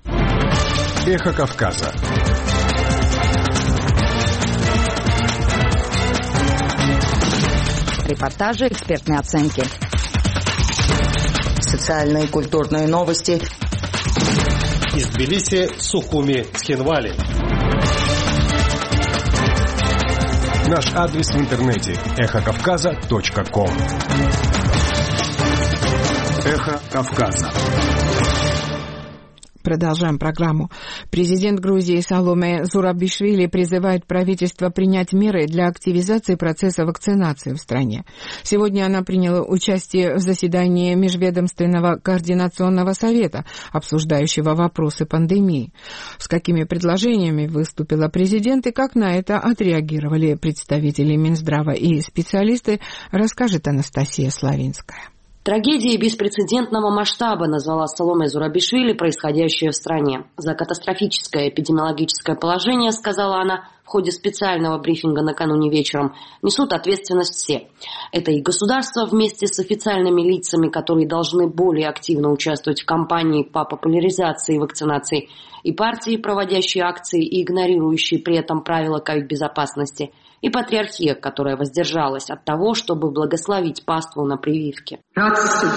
Эхо Кавказа. Репортажи, экспертные оценки. Социальные и культурные новости. Из Тбилиси, Сухуми, Цхинвали. Наш адрес в интернете эхо кавказа точка ком. Эхо Кавказа. Продолжаем программу. Президент Грузии Саломе Зурабишвили призывает правительство принять меры для активизации процесса вакцинации в стране. Сегодня она приняла участие в заседании Межведомственного координационного совета, обсуждающего вопросы пандемии. С какими предложениями выступила президент и как на это отреагировали представители Минздрава и специалисты, расскажет Анастасия Славинская. Трагедией беспрецедентного масштаба назвала Саломе Зурабишвили происходящее в стране. За катастрофическое эпидемиологическое положение, сказала она в ходе специального брифинга накануне вечером, несут ответственность все. Это и государство вместе с официальными лицами, которые должны более активно участвовать в кампании по популяризации вакцинации, и партии, проводящие акции и игнорирующие при этом правила ковид-безопасности, и патриархия, которая воздержалась от того, чтобы благословить паству на прививке. А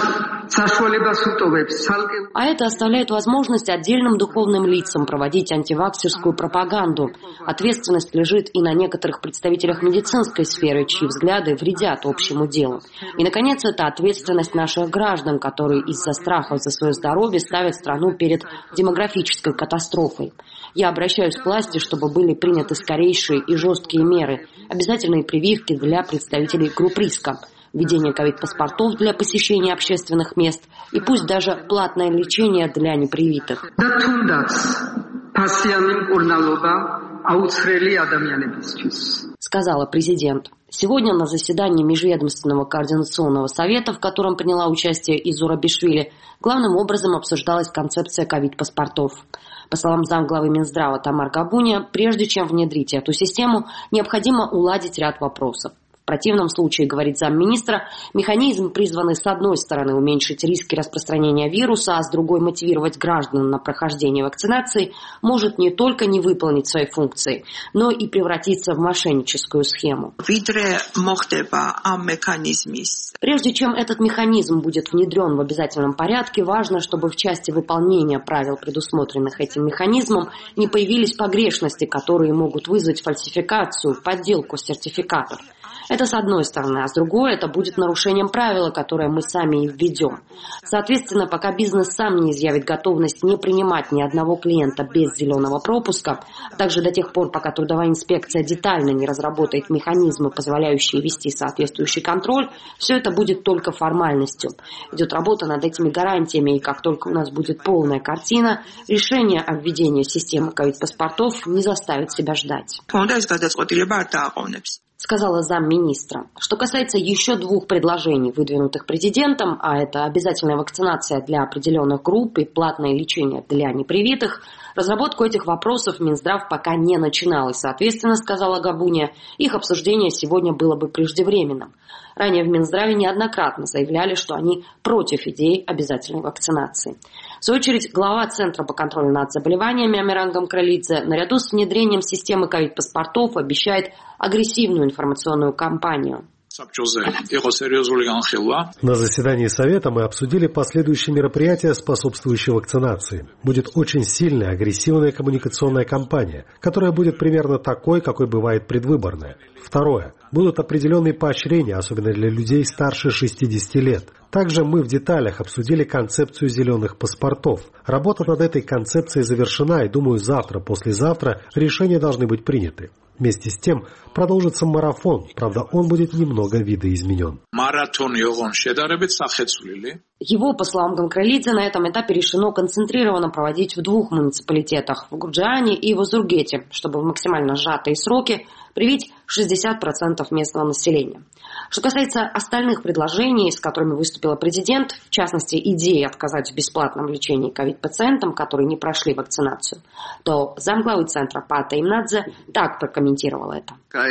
это оставляет возможность отдельным духовным лицам проводить антиваксерскую пропаганду. Ответственность лежит и на некоторых представителях медицинской сферы, чьи взгляды вредят общему делу. И, наконец, это ответственность наших граждан, которые из-за страхов за свое здоровье ставят страну перед демографической катастрофой. Я обращаюсь к власти, чтобы были приняты скорейшие и жесткие меры, обязательные прививки для представителей групп риска, введение ковид-паспортов для посещения общественных мест и пусть даже платное лечение для непривитых. Сказала президент. Сегодня на заседании Межведомственного координационного совета, в котором приняла участие и Зурабишвили, главным образом обсуждалась концепция ковид-паспортов. По словам замглавы Минздрава Тамар Габуния, прежде чем внедрить эту систему, необходимо уладить ряд вопросов. В противном случае, говорит замминистра, механизм, призванный с одной стороны уменьшить риски распространения вируса, а с другой мотивировать граждан на прохождение вакцинации, может не только не выполнить свои функции, но и превратиться в мошенническую схему. Прежде чем этот механизм будет внедрен в обязательном порядке, важно, чтобы в части выполнения правил, предусмотренных этим механизмом, не появились погрешности, которые могут вызвать фальсификацию, подделку сертификатов. Это с одной стороны, а с другой это будет нарушением правила, которое мы сами и введем. Соответственно, пока бизнес сам не изъявит готовность не принимать ни одного клиента без зеленого пропуска, а также до тех пор, пока трудовая инспекция детально не разработает механизмы, позволяющие вести соответствующий контроль, все это будет только формальностью. Идет работа над этими гарантиями, и как только у нас будет полная картина, решение о введении системы ковид-паспортов не заставит себя ждать. Сказала замминистра. Что касается еще двух предложений, выдвинутых президентом, а это обязательная вакцинация для определенных групп и платное лечение для непривитых, разработку этих вопросов Минздрав пока не начинал, и, соответственно, сказала Габуния, их обсуждение сегодня было бы преждевременным. Ранее в Минздраве неоднократно заявляли, что они против идеи обязательной вакцинации. В свою очередь, глава Центра по контролю над заболеваниями Амиран Гамкралидзе наряду с внедрением системы ковид-паспортов обещает агрессивную информационную кампанию. На заседании Совета мы обсудили последующие мероприятия, способствующие вакцинации. Будет очень сильная, агрессивная коммуникационная кампания, которая будет примерно такой, какой бывает предвыборная. Второе. Будут определенные поощрения, особенно для людей старше шестидесяти лет. Также мы в деталях обсудили концепцию зеленых паспортов. Работа над этой концепцией завершена, и, думаю, завтра, послезавтра решения должны быть приняты. Вместе с тем продолжится марафон, правда, он будет немного видоизменен. Его, по словам Гамкралидзе, на этом этапе решено концентрированно проводить в двух муниципалитетах – в Гурджиане и в Узургете, чтобы в максимально сжатые сроки привить шестьдесят процентов местного населения. Что касается остальных предложений, с которыми выступила президент, в частности, идеи отказать в бесплатном лечении ковид-пациентам, которые не прошли вакцинацию, то замглавы центра Пата Имнадзе так прокомментировал это.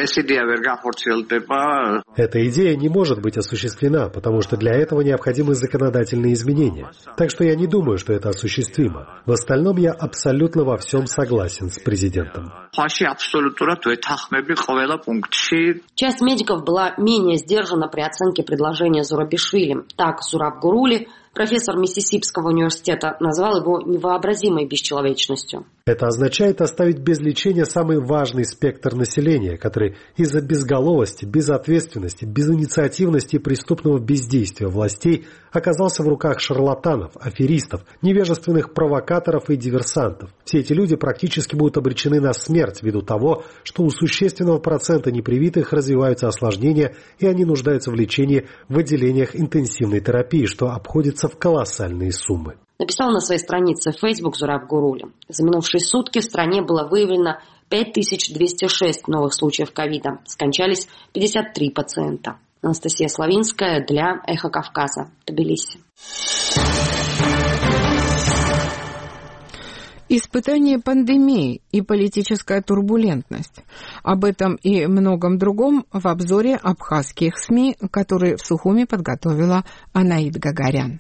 Эта идея не может быть осуществлена, потому что для этого необходимы законодательные изменения. Так что я не думаю, что это осуществимо. В остальном я абсолютно во всем согласен с президентом. Часть медиков была менее сдержана при оценке предложения Зурабишвили. Так, Зураб Гурули, Профессор Миссисипского университета назвал его невообразимой бесчеловечностью. Это означает оставить без лечения самый важный спектр населения, который из-за безголовости, безответственности, безинициативности и преступного бездействия властей оказался в руках шарлатанов, аферистов, невежественных провокаторов и диверсантов. Все эти люди практически будут обречены на смерть ввиду того, что у существенного процента непривитых развиваются осложнения, и они нуждаются в лечении в отделениях интенсивной терапии, что обходится в колоссальные суммы. Написал на своей странице в Facebook Зураб Гурули. За минувшие сутки в стране было выявлено пять тысяч двести шесть новых случаев ковида. Скончались пятьдесят три пациента. Анастасия Славинская для Эхо Кавказа, Тбилиси. Испытание пандемии и политическая турбулентность. Об этом и многом другом в обзоре абхазских СМИ, который в Сухуми подготовила Анаид Гагарян.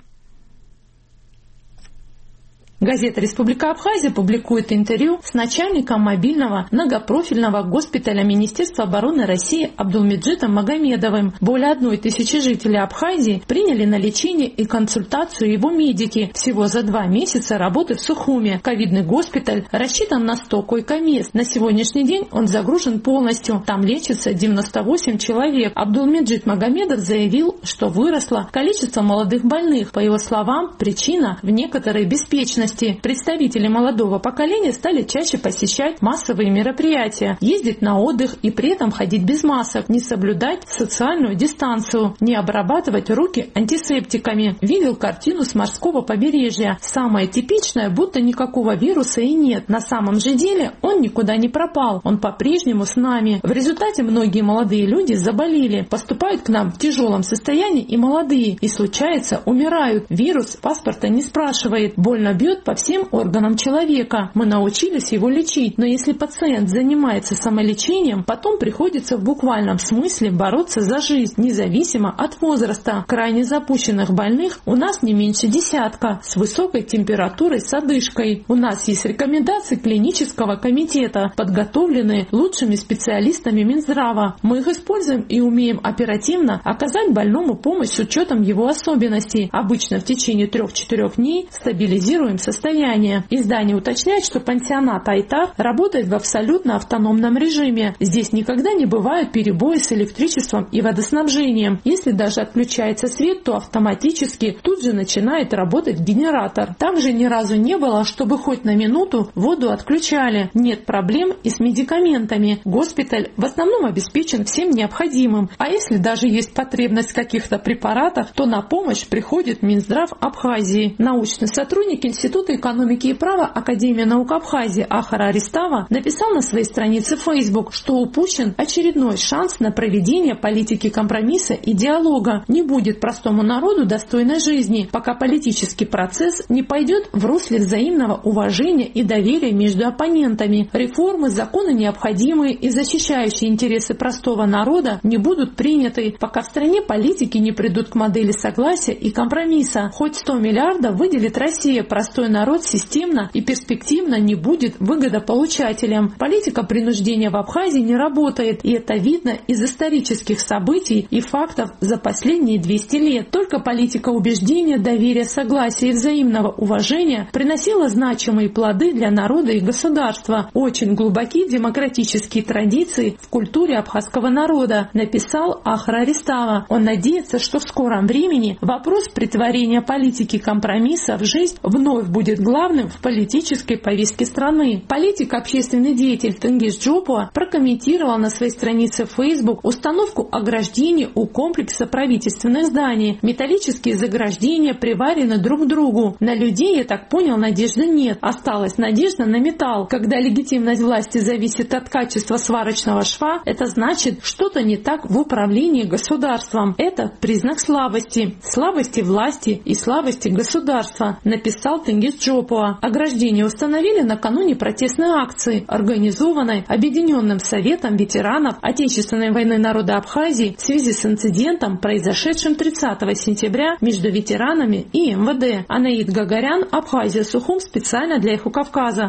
Газета «Республика Абхазия» публикует интервью с начальником мобильного многопрофильного госпиталя Министерства обороны России Абдулмеджидом Магомедовым. Более одной тысячи жителей Абхазии приняли на лечение и консультацию его медики. Всего за два месяца работы в Сухуме. Ковидный госпиталь рассчитан на сто койко-мест. На сегодняшний день он загружен полностью. Там лечится девяносто восемь человек. Абдулмеджид Магомедов заявил, что выросло количество молодых больных. По его словам, причина в некоторой беспечности. Представители молодого поколения стали чаще посещать массовые мероприятия, ездить на отдых и при этом ходить без масок, не соблюдать социальную дистанцию, не обрабатывать руки антисептиками. Видел картину с морского побережья. Самое типичное, будто никакого вируса и нет. На самом же деле он никуда не пропал. Он по-прежнему с нами. В результате многие молодые люди заболели, поступают к нам в тяжелом состоянии и молодые, и случается, умирают. Вирус паспорта не спрашивает, больно бьет по всем органам человека. Мы научились его лечить, но если пациент занимается самолечением, потом приходится в буквальном смысле бороться за жизнь, независимо от возраста. Крайне запущенных больных у нас не меньше десятка, с высокой температурой, с одышкой. У нас есть рекомендации клинического комитета, подготовленные лучшими специалистами Минздрава. Мы их используем и умеем оперативно оказать больному помощь с учетом его особенностей. Обычно в течение трех-четырех дней стабилизируем состояние. Издание уточняет, что пансионат Айтах работает в абсолютно автономном режиме. Здесь никогда не бывают перебои с электричеством и водоснабжением. Если даже отключается свет, то автоматически тут же начинает работать генератор. Также ни разу не было, чтобы хоть на минуту воду отключали. Нет проблем и с медикаментами. Госпиталь в основном обеспечен всем необходимым. А если даже есть потребность в каких-то препаратах, то на помощь приходит Минздрав Абхазии. Научный сотрудник Института экономики и права Академии наук Абхазии Ахара Аристава написал на своей странице в Facebook, что упущен очередной шанс на проведение политики компромисса и диалога. Не будет простому народу достойной жизни, пока политический процесс не пойдет в русле взаимного уважения и доверия между оппонентами. Реформы, законы необходимые и защищающие интересы простого народа не будут приняты, пока в стране политики не придут к модели согласия и компромисса. Хоть сто миллиардов выделит Россия, простой народ системно и перспективно не будет выгодополучателем. Политика принуждения в Абхазии не работает, и это видно из исторических событий и фактов за последние двести лет. Только политика убеждения, доверия, согласия и взаимного уважения приносила значимые плоды для народа и государства. Очень глубокие демократические традиции в культуре абхазского народа, написал Ахра Аристава. Он надеется, что в скором времени вопрос претворения политики компромисса в жизнь вновь будет главным в политической повестке страны. Политик, общественный деятель Тенгиз Джопуа прокомментировал на своей странице в Facebook установку ограждений у комплекса правительственных зданий. Металлические заграждения приварены друг к другу. На людей, я так понял, надежды нет. Осталась надежда на металл. Когда легитимность власти зависит от качества сварочного шва, это значит, что-то не так в управлении государством. Это признак слабости. Слабости власти и слабости государства, написал Тенгиз Джопуа. Ограждение установили накануне протестной акции, организованной Объединенным советом ветеранов Отечественной войны народа Абхазии в связи с инцидентом, произошедшим тридцатого сентября между ветеранами и эм вэ дэ. Анаид Гагарян, Абхазия, Сухум, специально для Эхо Кавказа.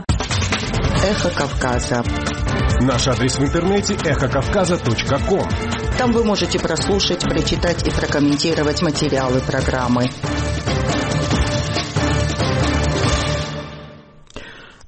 Эхо Кавказа. Наш адрес в интернете эхо кавказа точка ком. Там вы можете прослушать, прочитать и прокомментировать материалы программы.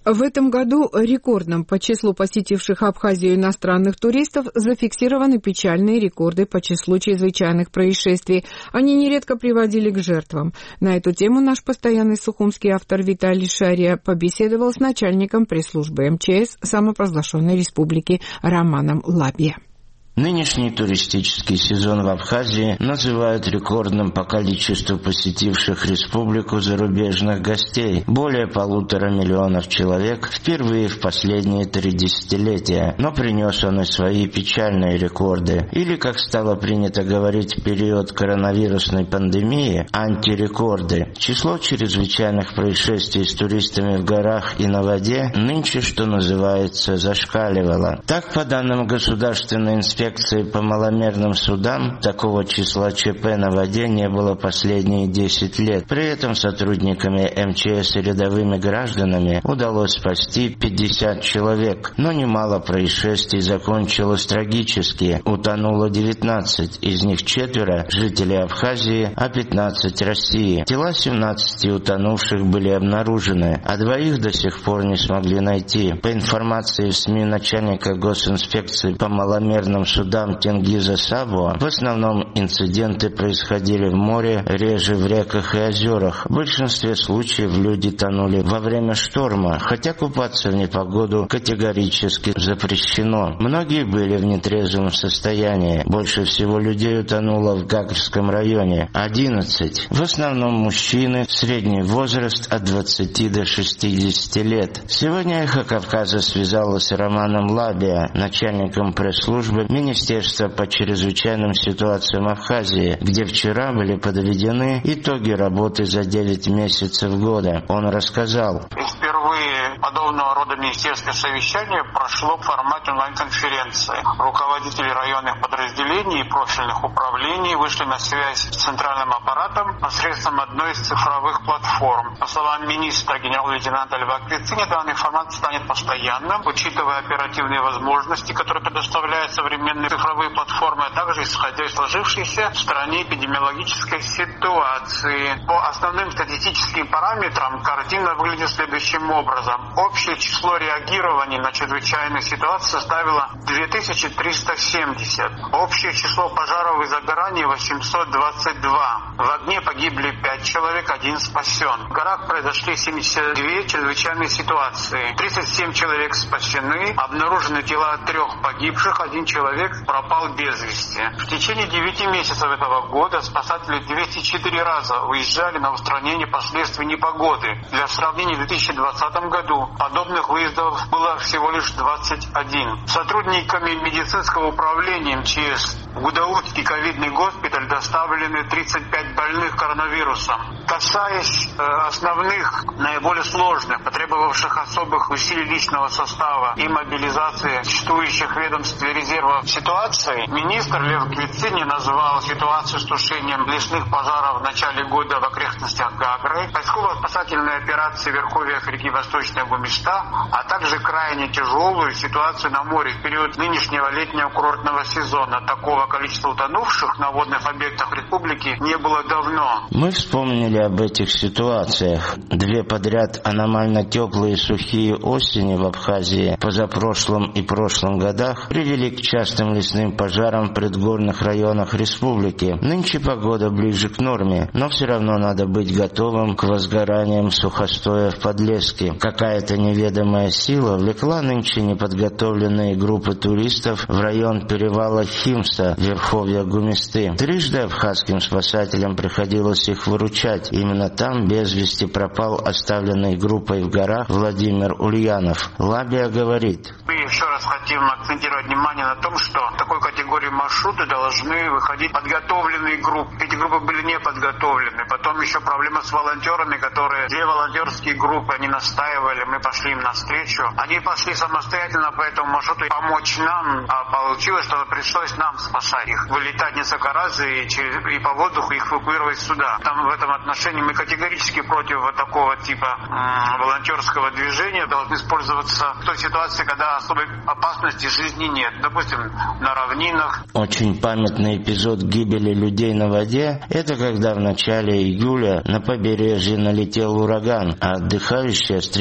В этом году рекордным по числу посетивших Абхазию иностранных туристов зафиксированы печальные рекорды по числу чрезвычайных происшествий. Они нередко приводили к жертвам. На эту тему наш постоянный сухумский автор Виталий Шария побеседовал с начальником пресс-службы эм че эс самопровозглашенной республики Романом Лабия. Нынешний туристический сезон в Абхазии называют рекордным по количеству посетивших республику зарубежных гостей. Более полутора миллионов человек впервые в последние три десятилетия. Но принес он и свои печальные рекорды. Или, как стало принято говорить в период коронавирусной пандемии, антирекорды. Число чрезвычайных происшествий с туристами в горах и на воде нынче, что называется, зашкаливало. Так, по данным Государственной инспекции по маломерным судам, такого числа ЧП на воде не было последние десять лет. При этом сотрудниками эм че эс и рядовыми гражданами удалось спасти пятьдесят человек. Но немало происшествий закончилось трагически. Утонуло девятнадцать, из них четверо жители Абхазии, а пятнадцать России. Тела семнадцати утонувших были обнаружены, а двоих до сих пор не смогли найти. По информации в СМИ начальника госинспекции по маломерным судам Тенгиза Сабуа, в основном инциденты происходили в море, реже в реках и озерах. В большинстве случаев люди тонули во время шторма, хотя купаться в непогоду категорически запрещено. Многие были в нетрезвом состоянии. Больше всего людей утонуло в Гагарском районе – одиннадцать. В основном мужчины, средний возраст от двадцати до шестидесяти лет. Сегодня «Эхо Кавказа» связалось с Романом Лабия, начальником пресс-службы Министерства по чрезвычайным ситуациям Абхазии, где вчера были подведены итоги работы за девять месяцев года. Он рассказал. Впервые подобного рода министерское совещание прошло в формате онлайн-конференции. Руководители районных подразделений и профильных управлений вышли на связь с центральным аппаратом посредством одной из цифровых платформ. По словам министра генерал-лейтенанта Льва Квицини, данный формат станет постоянным, учитывая оперативные возможности, которые предоставляют современные цифровые платформы, а также исходя из сложившейся в стране эпидемиологической ситуации. По основным статистическим параметрам картина выглядит следующим образом. Общее число реагирований на чрезвычайные ситуации составило две тысячи триста семьдесят. Общее число пожаров и загораний восемьсот двадцать два. В огне погибли пять человек, один спасен. В горах произошли семьдесят две чрезвычайные ситуации. тридцать семь человек спасены. Обнаружены тела трех погибших, один человек пропал без вести. В течение девяти месяцев этого года спасатели двести четыре раза выезжали на устранение последствий непогоды. Для сравнения, в две тысячи двадцатом году подобных выездов было всего лишь двадцать один. Сотрудниками медицинского управления эм че эс в Гудаутский ковидный госпиталь доставлены тридцать пять больных коронавирусом. Касаясь э, основных, наиболее сложных, потребовавших особых усилий личного состава и мобилизации существующих ведомств и резервов ситуации, министр Лев Квицини назвал ситуацию с тушением лесных пожаров в начале года в окрестностях Гагры, поисково-спасательные операции в верховьях реки Восточная Гумишта, а также крайне тяжелую ситуацию на море в период нынешнего летнего курортного сезона. Такого количества утонувших на водных объектах республики не было давно. Мы вспомнили об этих ситуациях. Две подряд аномально теплые сухие осени в Абхазии позапрошлом и прошлом годах привели к частым лесным пожарам в предгорных районах республики. Нынче погода ближе к норме, но все равно надо быть готовым к возгораниям сухостоя в Подлеске. Какая-то неведомая сила влекла нынче неподготовленные группы туристов в район перевала Химса, верховья Гумисты. Трижды абхазским спасателям приходилось их выручать. Именно там без вести пропал оставленный группой в горах Владимир Ульянов. Лабия говорит. Мы еще раз хотим акцентировать внимание на том, что в такой категории маршруты должны выходить подготовленные группы. Эти группы были не подготовлены. Потом еще проблема с волонтерами, которые, две волонтерские группы, они настаивали, мы пошли им навстречу. Они пошли самостоятельно по этому маршруту помочь нам, а получилось, что пришлось нам спасать их. Вылетать несколько раз и, через, и по воздуху их эвакуировать сюда. Там в этом отношении мы категорически против вот такого типа м- волонтерского движения. Должны использоваться в той ситуации, когда особой опасности жизни нет. Допустим, на равнинах. Очень памятный эпизод гибели людей на воде – это когда в начале июля на побережье налетел ураган, а отдыхающая с тремя детьми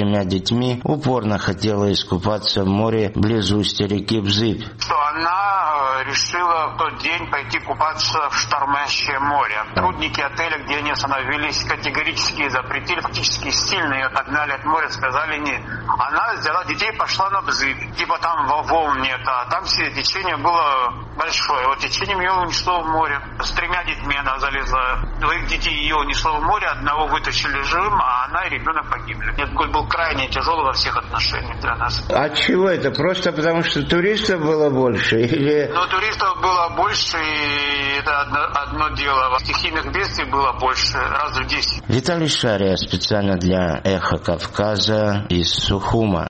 детьми, упорно хотела искупаться в море близ устья реки Бзыбь. Что она решила в тот день пойти купаться в штормящее море. Сотрудники отеля, где они остановились, категорически запретили, фактически сильно ее отогнали от моря, сказали не. Она взяла детей, пошла на Бзыбь. Типа там волн нет, а там все течение было большое. Вот течением ее унесло в море. С тремя детьми она залезла. Двоих детей ее унесло в море, одного вытащили живым, а она и ребенок погибли. Этот год был крайне тяжелый во всех отношениях для нас. А чего это? Просто потому, что туристов было больше? Или... Ну, туристов было больше, и это одно, одно дело. Стихийных бедствий было больше, раз в десять. Виталий Шария специально для «Эхо Кавказа» из Сухума.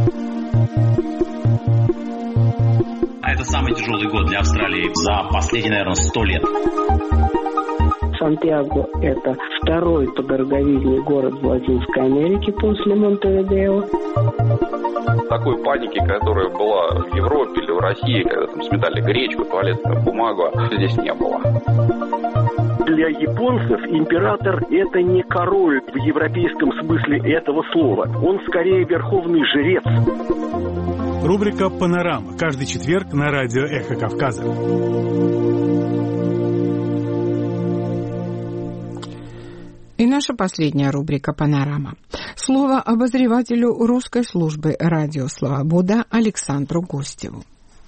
Это самый тяжелый год для Австралии за последние, наверное, сто лет. Сантьяго – это второй по дороговизне город в Латинской Америке после Монтевидео. Такой паники, которая была в Европе или в России, когда там сметали гречку, туалетную бумагу, здесь не было. Для японцев император – это не король в европейском смысле этого слова. Он скорее верховный жрец. Рубрика «Панорама». Каждый четверг на радио «Эхо Кавказа». И наша последняя рубрика «Панорама». Слово обозревателю русской службы «Радио Свобода» Александру Гостеву.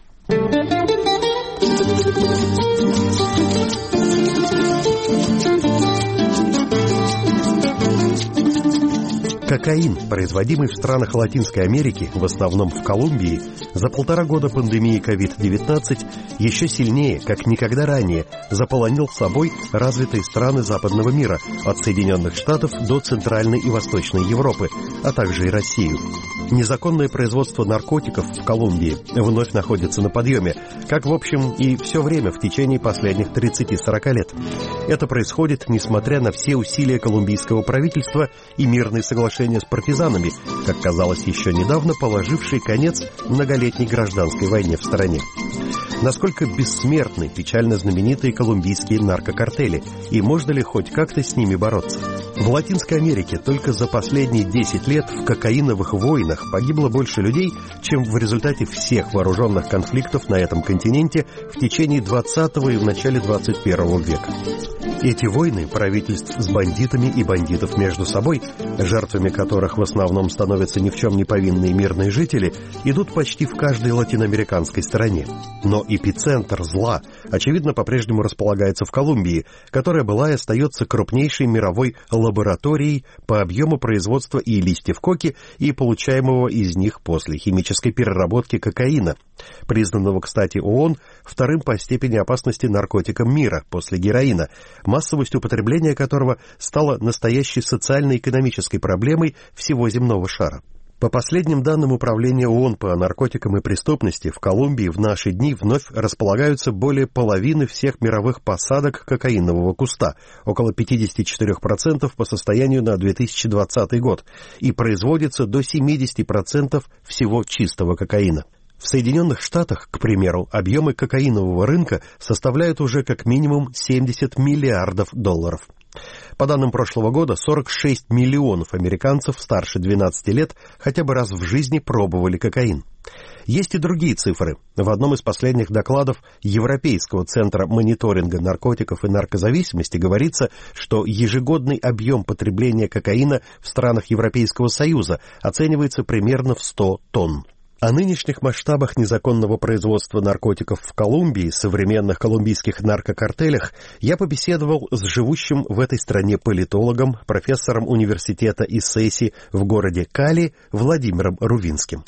Кокаин, производимый в странах Латинской Америки, в основном в Колумбии, за полтора года пандемии ковид девятнадцать еще сильнее, как никогда ранее, заполонил собой развитые страны западного мира, от Соединенных Штатов до Центральной и Восточной Европы, а также и Россию. Незаконное производство наркотиков в Колумбии вновь находится на подъеме, как, в общем, и все время в течение последних тридцати-сорока лет. Это происходит, несмотря на все усилия колумбийского правительства и мирные соглашения с партизанами, как казалось еще недавно, положившие конец многолетней гражданской войне в стране. Насколько бессмертны печально знаменитые колумбийские наркокартели, и можно ли хоть как-то с ними бороться? В Латинской Америке только за последние десять лет в кокаиновых войнах погибло больше людей, чем в результате всех вооруженных конфликтов на этом континенте в течение двадцатого и в начале двадцать первого века. Эти войны правительств с бандитами и бандитов между собой, жертвами которых в основном становятся ни в чем не повинные мирные жители, идут почти в каждой латиноамериканской стране. Но эпицентр зла, очевидно, по-прежнему располагается в Колумбии, которая была и остается крупнейшей мировой лабораторией по объему производства и листьев коки, и получаемого из них после химической переработки кокаина, признанного, кстати, ООН вторым по степени опасности наркотиком мира после героина, массовость употребления которого стала настоящей социально-экономической проблемой всего земного шара. По последним данным Управления ООН по наркотикам и преступности, в Колумбии в наши дни вновь располагаются более половины всех мировых посадок кокаинового куста, около пятьдесят четыре процента по состоянию на две тысячи двадцатый год, и производится до семьдесят процентов всего чистого кокаина. В Соединенных Штатах, к примеру, объемы кокаинового рынка составляют уже как минимум семьдесят миллиардов долларов. По данным прошлого года, сорок шесть миллионов американцев старше двенадцати лет хотя бы раз в жизни пробовали кокаин. Есть и другие цифры. В одном из последних докладов Европейского центра мониторинга наркотиков и наркозависимости говорится, что ежегодный объем потребления кокаина в странах Европейского Союза оценивается примерно в сто тонн. О нынешних масштабах незаконного производства наркотиков в Колумбии, современных колумбийских наркокартелях, я побеседовал с живущим в этой стране политологом, профессором университета Иссеси в городе Кали Владимиром Рувинским.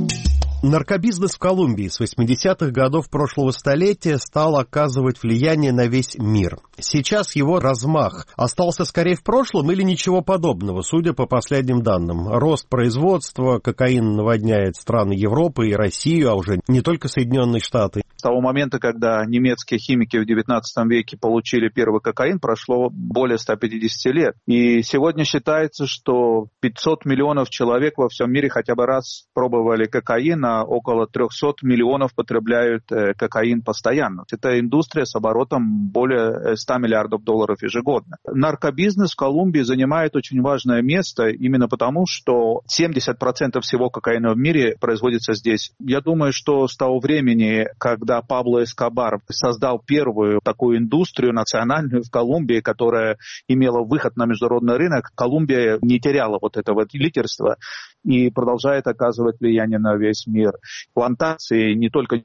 Наркобизнес в Колумбии с восьмидесятых годов прошлого столетия стал оказывать влияние на весь мир. Сейчас его размах остался скорее в прошлом или ничего подобного, судя по последним данным. Рост производства, кокаин наводняет страны Европы и Россию, а уже не только Соединенные Штаты. того момента, когда немецкие химики в девятнадцатом веке получили первый кокаин, прошло более ста пятидесяти лет. И сегодня считается, что пятьсот миллионов человек во всем мире хотя бы раз пробовали кокаин, а около триста миллионов потребляют кокаин постоянно. Это индустрия с оборотом более ста миллиардов долларов ежегодно. Наркобизнес в Колумбии занимает очень важное место именно потому, что семьдесят процентов всего кокаина в мире производится здесь. Я думаю, что с того времени, когда Пабло Эскобар создал первую такую индустрию национальную в Колумбии, которая имела выход на международный рынок, Колумбия не теряла вот этого лидерства и продолжает оказывать влияние на весь мир. Плантации не только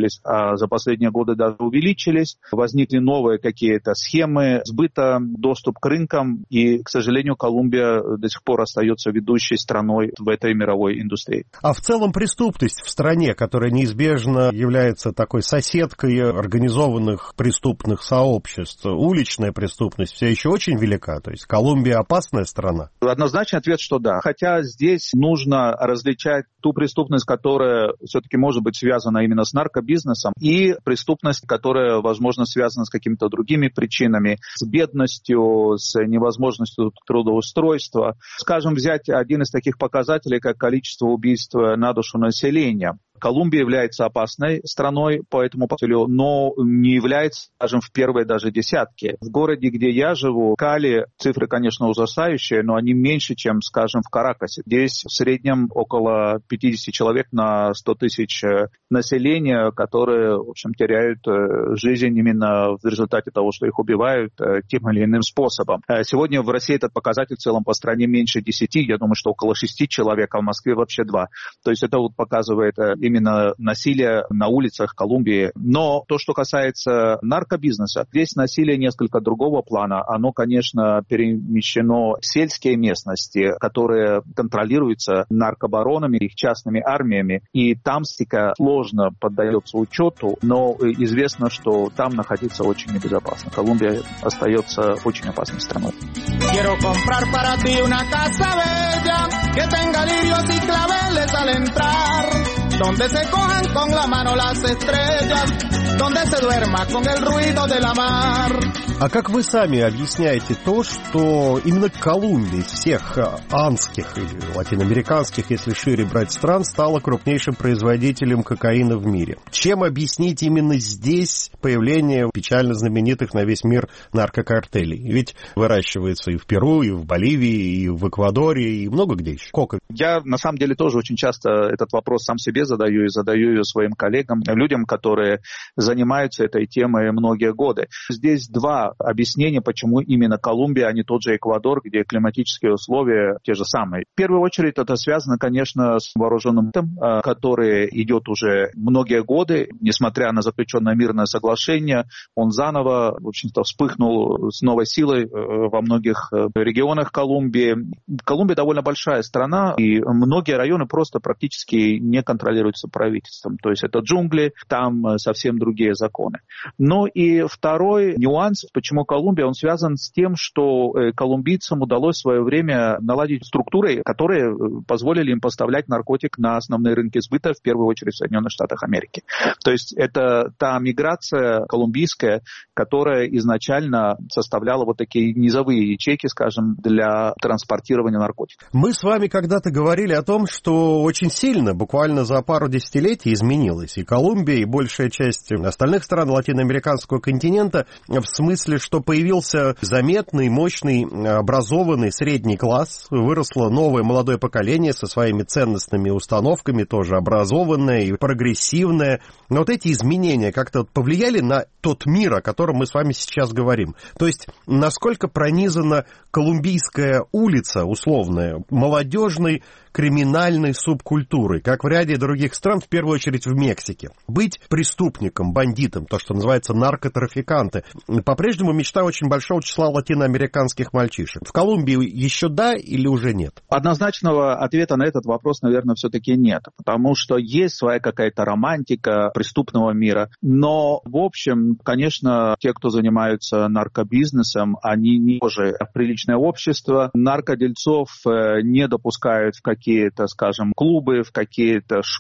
а за последние годы даже увеличились, возникли новые какие-то схемы сбыта, доступ к рынкам, и, к сожалению, Колумбия до сих пор остается ведущей страной в этой мировой индустрии. А в целом преступность в стране, которая неизбежно является такой соседкой организованных преступных сообществ, уличная преступность все еще очень велика, то есть Колумбия опасная страна? Однозначный ответ, что да. Хотя здесь нужно различать ту преступность, которая все-таки может быть связана именно с наркотиками, бизнесом, и преступность, которая, возможно, связана с какими-то другими причинами, с бедностью, с невозможностью трудоустройства. Скажем, взять один из таких показателей, как количество убийств на душу населения. Колумбия является опасной страной по этому показателю, но не является, скажем, в первой даже десятке. В городе, где я живу, Кали, цифры, конечно, ужасающие, но они меньше, чем, скажем, в Каракасе. Здесь в среднем около пятьдесят человек на сто тысяч населения, которые, в общем, теряют жизнь именно в результате того, что их убивают тем или иным способом. Сегодня в России этот показатель в целом по стране меньше десяти, я думаю, что около шести человек, а в Москве вообще два. То есть это вот показывает именно насилие на улицах Колумбии. Но то, что касается наркобизнеса, здесь насилие несколько другого плана. Оно, конечно, перемещено в сельские местности, которые контролируются наркобаронами, их частными армиями. И там стика сложно поддается учету, но известно, что там находиться очень небезопасно. Колумбия остается очень опасной страной. Quiero comprar para ti una casa bella que tenga lirios y claveles al entrar, donde se cojan con la mano las estrellas, donde se duerma con el ruido de la mar. А как вы сами объясняете то, что именно Колумбия из всех андских или латиноамериканских, если шире брать стран, стала крупнейшим производителем кокаина в мире? Чем объяснить именно здесь появление печально знаменитых на весь мир наркокартелей? Ведь выращивается и в Перу, и в Боливии, и в Эквадоре, и много где еще. Кока. Я, на самом деле, тоже очень часто этот вопрос сам себе задаю и задаю ее своим коллегам, людям, которые занимаются этой темой многие годы. Здесь два объяснения, почему именно Колумбия, а не тот же Эквадор, где климатические условия те же самые. В первую очередь это связано, конечно, с вооруженным бунтом, который идет уже многие годы, несмотря на заключенное мирное соглашение, он заново, в общем-то, вспыхнул с новой силой во многих регионах Колумбии. Колумбия довольно большая страна, и многие районы просто практически не контролируются правительством. То есть это джунгли, там совсем другие законы. Ну и второй нюанс, почему Колумбия, он связан с тем, что колумбийцам удалось в свое время наладить структуры, которые позволили им поставлять наркотик на основные рынки сбыта, в первую очередь в Соединенных Штатах Америки. То есть это та миграция колумбийская, которая изначально составляла вот такие низовые ячейки, скажем, для транспортирования наркотиков. Мы с вами когда-то говорили о том, что очень сильно, буквально за пару десятилетий изменилась и Колумбия, и большая часть остальных стран латиноамериканского континента, в смысле, что появился заметный, мощный, образованный средний класс, выросло новое молодое поколение со своими ценностными установками, тоже образованное и прогрессивное. Но вот эти изменения как-то повлияли на тот мир, о котором мы с вами сейчас говорим. То есть, насколько пронизана колумбийская улица, условная, молодежной, криминальной субкультурой, как в ряде других стран, в первую очередь в Мексике. Быть преступником, бандитом, то, что называется наркотрафиканты, по-прежнему мечта очень большого числа латиноамериканских мальчишек. В Колумбии еще да или уже нет? Однозначного ответа на этот вопрос, наверное, все-таки нет, потому что есть своя какая-то романтика преступного мира, но, в общем, конечно, те, кто занимаются наркобизнесом, они не тоже в приличное общество, наркодельцов не допускают в какие-то, скажем, клубы, в какие-то школы,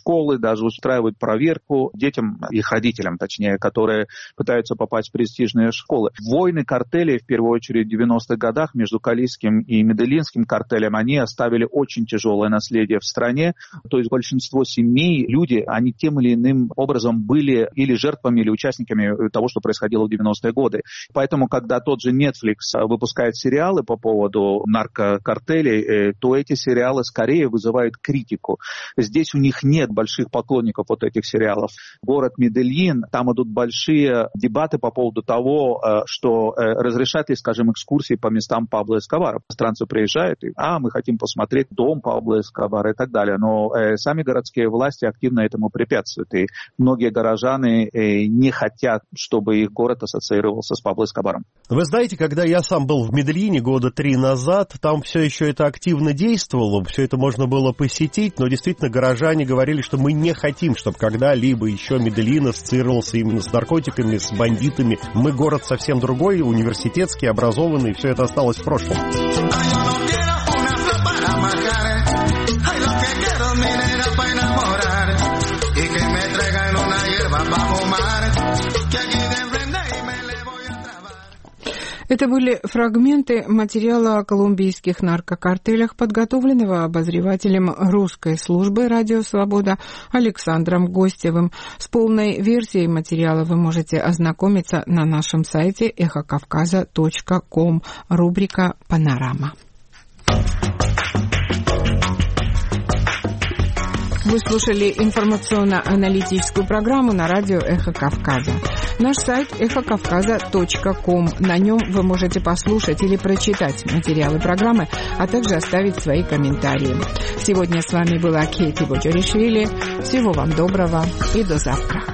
школы даже устраивают проверку детям, их родителям, точнее, которые пытаются попасть в престижные школы. Войны картелей, в первую очередь в девяностых годах, между калийским и медельинским картелем, они оставили очень тяжелое наследие в стране. То есть большинство семей, люди, они тем или иным образом были или жертвами, или участниками того, что происходило в девяностые годы. Поэтому, когда тот же Netflix выпускает сериалы по поводу наркокартелей, то эти сериалы скорее вызывают критику. Здесь у них нет больших поклонников вот этих сериалов. Город Медельин, там идут большие дебаты по поводу того, что разрешат ли, скажем, экскурсии по местам Пабло Эскобара. Иностранцы приезжают и, а, мы хотим посмотреть дом Пабло Эскобара и так далее. Но э, сами городские власти активно этому препятствуют. И многие горожане э, не хотят, чтобы их город ассоциировался с Пабло Эскобаром. Вы знаете, когда я сам был в Медельине года три назад, там все еще это активно действовало, все это можно было посетить, но действительно горожане говорили, что мы не хотим, чтобы когда-либо еще Медельин ассоциировался именно с наркотиками, с бандитами. Мы город совсем другой, университетский, образованный, все это осталось в прошлом. Это были фрагменты материала о колумбийских наркокартелях, подготовленного обозревателем русской службы «Радио Свобода» Александром Гостевым. С полной версией материала вы можете ознакомиться на нашем сайте эхо кавказа точка ком, рубрика «Панорама». Вы слушали информационно-аналитическую программу на радио «Эхо Кавказа». Наш сайт эхо кавказа точка ком. На нем вы можете послушать или прочитать материалы программы, а также оставить свои комментарии. Сегодня с вами была Кейти Боджоришвили. Всего вам доброго и до завтра.